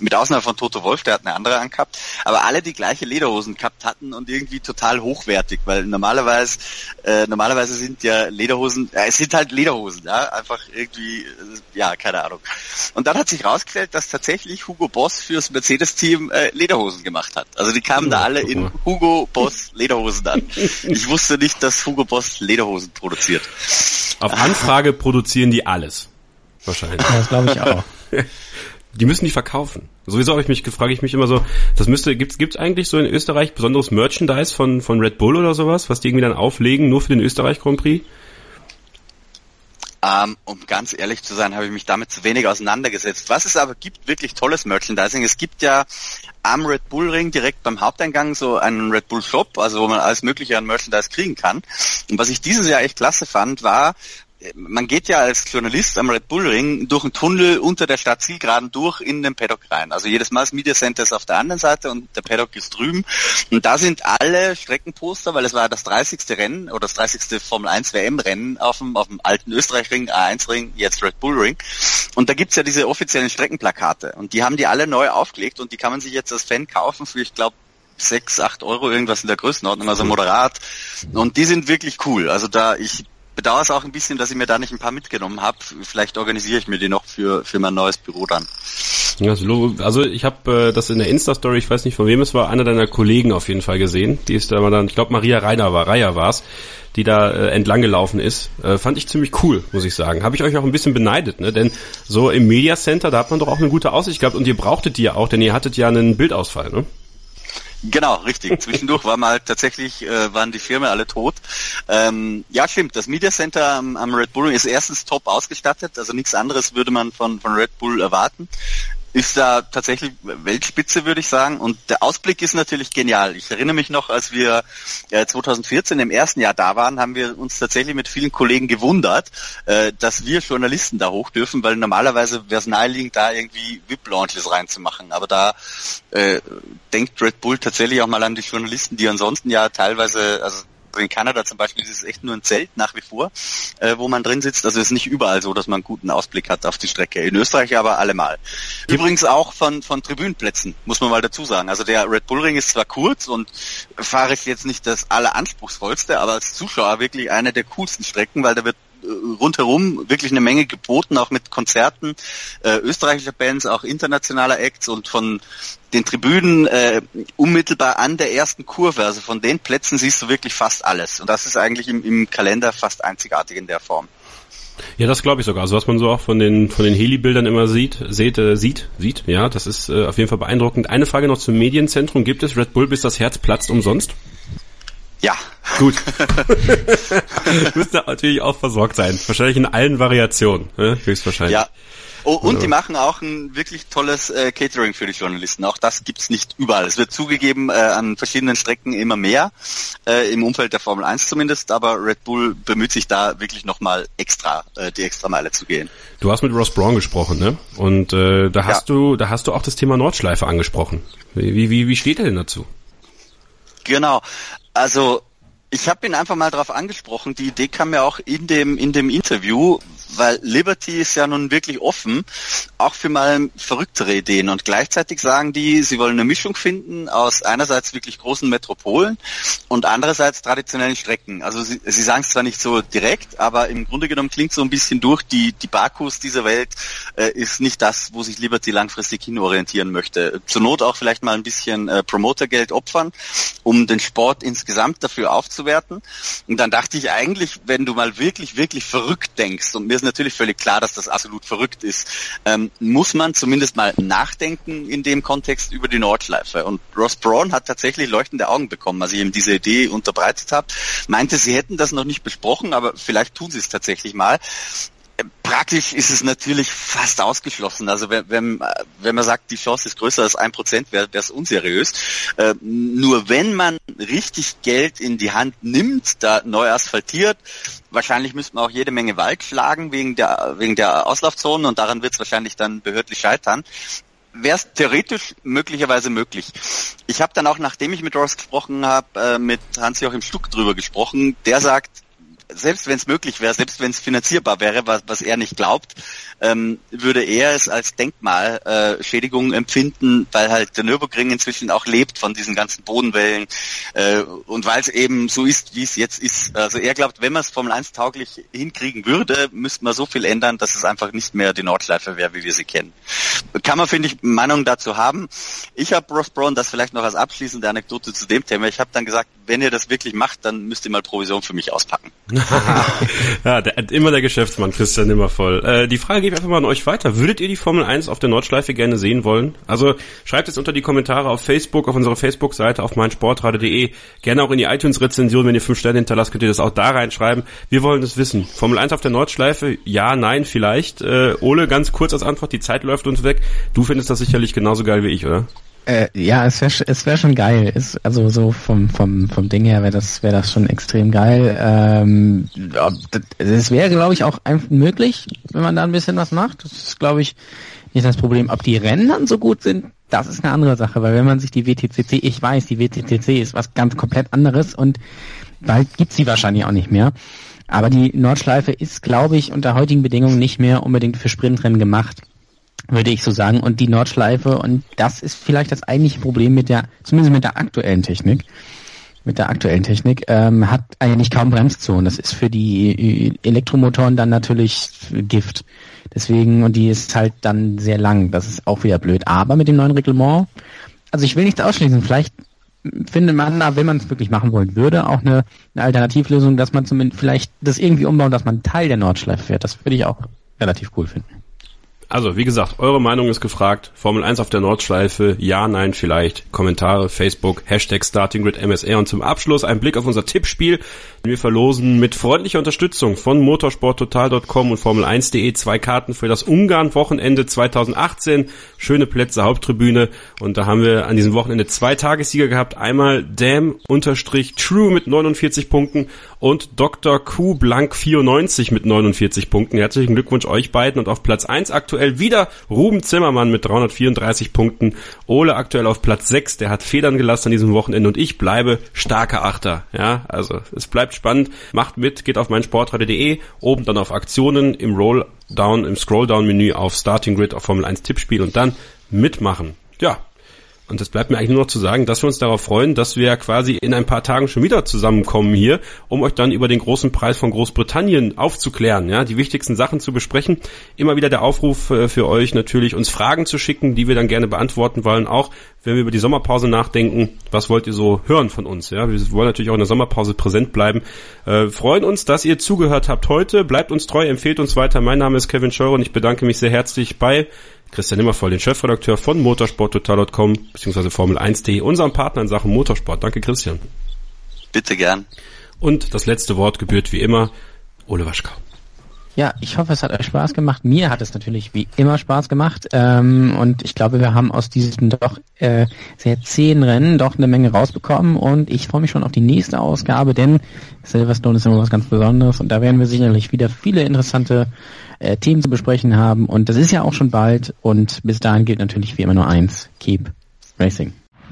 mit Ausnahme von Toto Wolff, der hat eine andere angehabt, aber alle die gleiche Lederhosen gehabt hatten und irgendwie total hochwertig, weil normalerweise äh, normalerweise sind ja Lederhosen, äh, es sind halt Lederhosen, ja, einfach irgendwie, äh, ja, keine Ahnung. Und dann hat sich rausgestellt, dass tatsächlich Hugo Boss fürs Mercedes-Team äh, Lederhosen gemacht hat. Also die kamen da alle in Hugo Boss Lederhosen an. Ich wusste nicht, dass Hugo Boss Lederhosen produziert. Auf Anfrage produzieren die alles. Wahrscheinlich. Das glaube ich auch. Die müssen die verkaufen. Sowieso habe ich mich gefragt, ich mich immer so, das müsste, gibt's gibt's eigentlich so in Österreich besonderes Merchandise von von Red Bull oder sowas, was die irgendwie dann auflegen, nur für den Österreich Grand Prix? Um, um ganz ehrlich zu sein, habe ich mich damit zu wenig auseinandergesetzt. Was es aber gibt, wirklich tolles Merchandising. Es gibt ja am Red Bull Ring direkt beim Haupteingang so einen Red Bull Shop, also wo man alles Mögliche an Merchandise kriegen kann. Und was ich dieses Jahr echt klasse fand, war, man geht ja als Journalist am Red Bull Ring durch einen Tunnel unter der Stadt Zielgeraden durch in den Paddock rein. Also jedes Mal das Media Center ist auf der anderen Seite und der Paddock ist drüben. Und da sind alle Streckenposter, weil es war das dreißigste Rennen oder das dreißigste Formel eins W M Rennen auf dem, auf dem alten Österreich-Ring, A eins Ring, jetzt Red Bull Ring. Und da gibt's ja diese offiziellen Streckenplakate. Und die haben die alle neu aufgelegt und die kann man sich jetzt als Fan kaufen für, ich glaube, sechs, acht Euro, irgendwas in der Größenordnung, also moderat. Und die sind wirklich cool. Also da, ich bedauere es auch ein bisschen, dass ich mir da nicht ein paar mitgenommen habe. Vielleicht organisiere ich mir die noch für für mein neues Büro dann. Also ich habe äh, das in der Insta-Story, ich weiß nicht von wem es war, einer deiner Kollegen auf jeden Fall gesehen. Die ist da mal dann, ich glaube Maria Reiner war, Reier war's, die da äh, entlang gelaufen ist. Äh, fand ich ziemlich cool, muss ich sagen. Habe ich euch auch ein bisschen beneidet, ne? Denn so im Media Center, da hat man doch auch eine gute Aussicht gehabt und ihr brauchtet die ja auch, denn ihr hattet ja einen Bildausfall, ne? Genau, richtig. Zwischendurch war mal halt tatsächlich, äh, waren die Firmen alle tot. Ähm, ja, stimmt. Das Media Center am, am Red Bull ist erstens top ausgestattet, also nichts anderes würde man von, von Red Bull erwarten. Ist da tatsächlich Weltspitze, würde ich sagen. Und der Ausblick ist natürlich genial. Ich erinnere mich noch, als wir äh, zwanzig vierzehn im ersten Jahr da waren, haben wir uns tatsächlich mit vielen Kollegen gewundert, äh, dass wir Journalisten da hoch dürfen, weil normalerweise wäre es naheliegend, da irgendwie V I P-Launches reinzumachen. Aber da äh, denkt Red Bull tatsächlich auch mal an die Journalisten, die ansonsten ja teilweise, also in Kanada zum Beispiel ist es echt nur ein Zelt nach wie vor, äh, wo man drin sitzt. Also es ist nicht überall so, dass man einen guten Ausblick hat auf die Strecke. In Österreich aber allemal. Übrigens auch von von Tribünenplätzen, muss man mal dazu sagen. Also der Red Bull Ring ist zwar kurz und fahrisch jetzt nicht das alleranspruchsvollste, aber als Zuschauer wirklich eine der coolsten Strecken, weil da wird rundherum wirklich eine Menge geboten, auch mit Konzerten äh, österreichischer Bands, auch internationaler Acts und von den Tribünen äh, unmittelbar an der ersten Kurve, also von den Plätzen siehst du wirklich fast alles. Und das ist eigentlich im, im Kalender fast einzigartig in der Form. Ja, das glaube ich sogar. Also was man so auch von den von den Heli-Bildern immer sieht, sieht, äh, sieht, sieht, ja, das ist äh, auf jeden Fall beeindruckend. Eine Frage noch zum Medienzentrum. Gibt es Red Bull, bis das Herz platzt, umsonst? Ja. Gut. Müsste natürlich auch versorgt sein. Wahrscheinlich in allen Variationen, ne? Höchstwahrscheinlich. Ja. Oh, und die machen auch ein wirklich tolles äh, Catering für die Journalisten. Auch das gibt's nicht überall. Es wird zugegeben äh, an verschiedenen Strecken immer mehr, äh, im Umfeld der Formel eins zumindest, aber Red Bull bemüht sich da wirklich nochmal extra, äh, die extra Meile zu gehen. Du hast mit Ross Brawn gesprochen, ne? Und äh, da hast ja. du, da hast du auch das Thema Nordschleife angesprochen. Wie, wie, wie steht er denn dazu? Genau. Also ich habe ihn einfach mal drauf angesprochen. Die Idee kam ja auch in dem in dem Interview, weil Liberty ist ja nun wirklich offen, auch für mal verrücktere Ideen. Und gleichzeitig sagen die, sie wollen eine Mischung finden aus einerseits wirklich großen Metropolen und andererseits traditionellen Strecken. Also sie, sie sagen es zwar nicht so direkt, aber im Grunde genommen klingt so ein bisschen durch, die die Bakus dieser Welt äh, ist nicht das, wo sich Liberty langfristig hinorientieren möchte. Zur Not auch vielleicht mal ein bisschen äh, Promotergeld opfern, um den Sport insgesamt dafür aufzuwerten. Und dann dachte ich eigentlich, wenn du mal wirklich, wirklich verrückt denkst, und mir ist natürlich völlig klar, dass das absolut verrückt ist, ähm, muss man zumindest mal nachdenken in dem Kontext über die Nordschleife. Und Ross Brawn hat tatsächlich leuchtende Augen bekommen, als ich ihm diese Idee unterbreitet habe. Meinte, sie hätten das noch nicht besprochen, aber vielleicht tun sie es tatsächlich mal. Praktisch ist es natürlich fast ausgeschlossen. Also wenn, wenn, wenn man sagt, die Chance ist größer als ein Prozent, wäre es unseriös. Äh, nur wenn man richtig Geld in die Hand nimmt, da neu asphaltiert, wahrscheinlich müsste man auch jede Menge Wald schlagen wegen der wegen der Auslaufzonen und daran wird es wahrscheinlich dann behördlich scheitern. Wäre es theoretisch möglicherweise möglich. Ich habe dann auch, nachdem ich mit Ross gesprochen habe, äh, mit Hans-Joachim Stuck drüber gesprochen. Der sagt, selbst wenn es möglich wäre, selbst wenn es finanzierbar wäre, was, was er nicht glaubt, ähm, würde er es als Denkmalschädigung äh, empfinden, weil halt der Nürburgring inzwischen auch lebt von diesen ganzen Bodenwellen äh, und weil es eben so ist, wie es jetzt ist. Also er glaubt, wenn man es Formel eins tauglich hinkriegen würde, müsste man so viel ändern, dass es einfach nicht mehr die Nordschleife wäre, wie wir sie kennen. Kann man, finde ich, Meinung dazu haben. Ich habe Ross Brawn, das vielleicht noch als abschließende Anekdote zu dem Thema, ich habe dann gesagt, wenn ihr das wirklich macht, dann müsst ihr mal Provision für mich auspacken. Ja, der, immer der Geschäftsmann, Christian Nimmervoll. Äh, die Frage gebe ich einfach mal an euch weiter. Würdet ihr die Formel eins auf der Nordschleife gerne sehen wollen? Also schreibt es unter die Kommentare auf Facebook, auf unserer Facebook-Seite, auf meinsportradio punkt de. Gerne auch in die iTunes-Rezension, wenn ihr fünf Sterne hinterlasst, könnt ihr das auch da reinschreiben. Wir wollen es wissen. Formel eins auf der Nordschleife? Ja, nein, vielleicht. Äh, Ole, ganz kurz als Antwort, die Zeit läuft uns weg. Du findest das sicherlich genauso geil wie ich, oder? Äh, ja, es wäre es wär schon geil. Ist, also so vom vom vom Ding her wäre das wäre das schon extrem geil. Ähm, es wäre, glaube ich, auch einfach möglich, wenn man da ein bisschen was macht. Das ist, glaube ich, nicht das Problem. Ob die Rennen dann so gut sind, das ist eine andere Sache. Weil wenn man sich die W T C C, ich weiß, die W T C C ist was ganz komplett anderes und bald gibt's sie wahrscheinlich auch nicht mehr. Aber die Nordschleife ist, glaube ich, unter heutigen Bedingungen nicht mehr unbedingt für Sprintrennen gemacht, würde ich so sagen. Und die Nordschleife, und das ist vielleicht das eigentliche Problem mit der, zumindest mit der aktuellen Technik, mit der aktuellen Technik, ähm, hat eigentlich kaum Bremszonen. Das ist für die Elektromotoren dann natürlich Gift. Deswegen, und die ist halt dann sehr lang. Das ist auch wieder blöd. Aber mit dem neuen Reglement, also ich will nichts ausschließen, vielleicht findet man da, wenn man es wirklich machen wollen würde, auch eine, eine Alternativlösung, dass man zumindest vielleicht das irgendwie umbaut, dass man Teil der Nordschleife fährt. Das würde ich auch relativ cool finden. Also, wie gesagt, eure Meinung ist gefragt. Formel eins auf der Nordschleife, ja, nein, vielleicht. Kommentare, Facebook, Hashtag StartingGridMSR. Und zum Abschluss ein Blick auf unser Tippspiel. Wir verlosen mit freundlicher Unterstützung von motorsporttotal punkt com und Formel eins punkt de zwei Karten für das Ungarn-Wochenende zweitausendachtzehn. Schöne Plätze, Haupttribüne. Und da haben wir an diesem Wochenende zwei Tagessieger gehabt. Einmal Dam-True mit neunundvierzig Punkten und Doktor Q Blank vierundneunzig mit neunundvierzig Punkten. Herzlichen Glückwunsch euch beiden. Und auf Platz eins aktuell wieder Ruben Zimmermann mit dreihundertvierunddreißig Punkten. Ole aktuell auf Platz sechs, der hat Federn gelassen an diesem Wochenende und ich bleibe starker Achter. Ja, also es bleibt spannend. Macht mit, geht auf meinsportradio punkt de, oben dann auf Aktionen, im Rolldown, im Scrolldown-Menü auf Starting Grid, auf Formel eins Tippspiel und dann mitmachen. Ja. Und es bleibt mir eigentlich nur noch zu sagen, dass wir uns darauf freuen, dass wir quasi in ein paar Tagen schon wieder zusammenkommen hier, um euch dann über den großen Preis von Großbritannien aufzuklären, ja, die wichtigsten Sachen zu besprechen. Immer wieder der Aufruf für euch natürlich, uns Fragen zu schicken, die wir dann gerne beantworten wollen, auch wenn wir über die Sommerpause nachdenken. Was wollt ihr so hören von uns? Ja, wir wollen natürlich auch in der Sommerpause präsent bleiben. Äh, freuen uns, dass ihr zugehört habt heute. Bleibt uns treu, empfehlt uns weiter. Mein Name ist Kevin Scheurer und ich bedanke mich sehr herzlich bei Christian Nimmervoll, den Chefredakteur von motorsporttotal punkt com bzw. Formel eins punkt de, unserem Partner in Sachen Motorsport. Danke, Christian. Bitte gern. Und das letzte Wort gebührt wie immer Ole Waschkau. Ja, ich hoffe, es hat euch Spaß gemacht. Mir hat es natürlich wie immer Spaß gemacht. Ähm, und ich glaube, wir haben aus diesen doch äh, sehr zähen Rennen doch eine Menge rausbekommen. Und ich freue mich schon auf die nächste Ausgabe, denn Silverstone ist immer was ganz Besonderes. Und da werden wir sicherlich wieder viele interessante äh, Themen zu besprechen haben. Und das ist ja auch schon bald. Und bis dahin gilt natürlich wie immer nur eins. Keep Racing.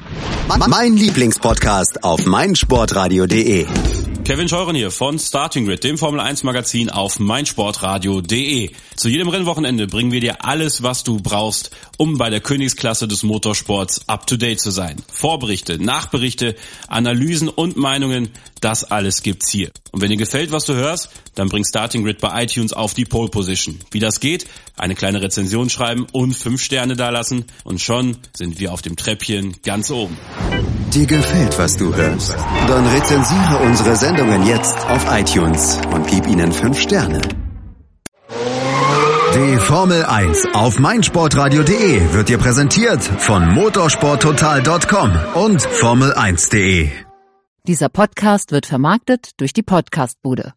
Mein Lieblingspodcast auf meinsportradio punkt de. Kevin Scheuren hier von Starting Grid, dem Formel eins Magazin auf meinsportradio punkt de. Zu jedem Rennwochenende bringen wir dir alles, was du brauchst, um bei der Königsklasse des Motorsports up to date zu sein. Vorberichte, Nachberichte, Analysen und Meinungen, das alles gibt's hier. Und wenn dir gefällt, was du hörst, dann bring Starting Grid bei iTunes auf die Pole Position. Wie das geht? Eine kleine Rezension schreiben und fünf Sterne dalassen und schon sind wir auf dem Treppchen ganz oben. Dir gefällt, was du hörst? Dann rezensiere unsere Sendungen jetzt auf iTunes und gib ihnen fünf Sterne. Die Formel eins auf meinsportradio punkt de wird dir präsentiert von motorsporttotal punkt com und Formel eins punkt de. Dieser Podcast wird vermarktet durch die Podcastbude.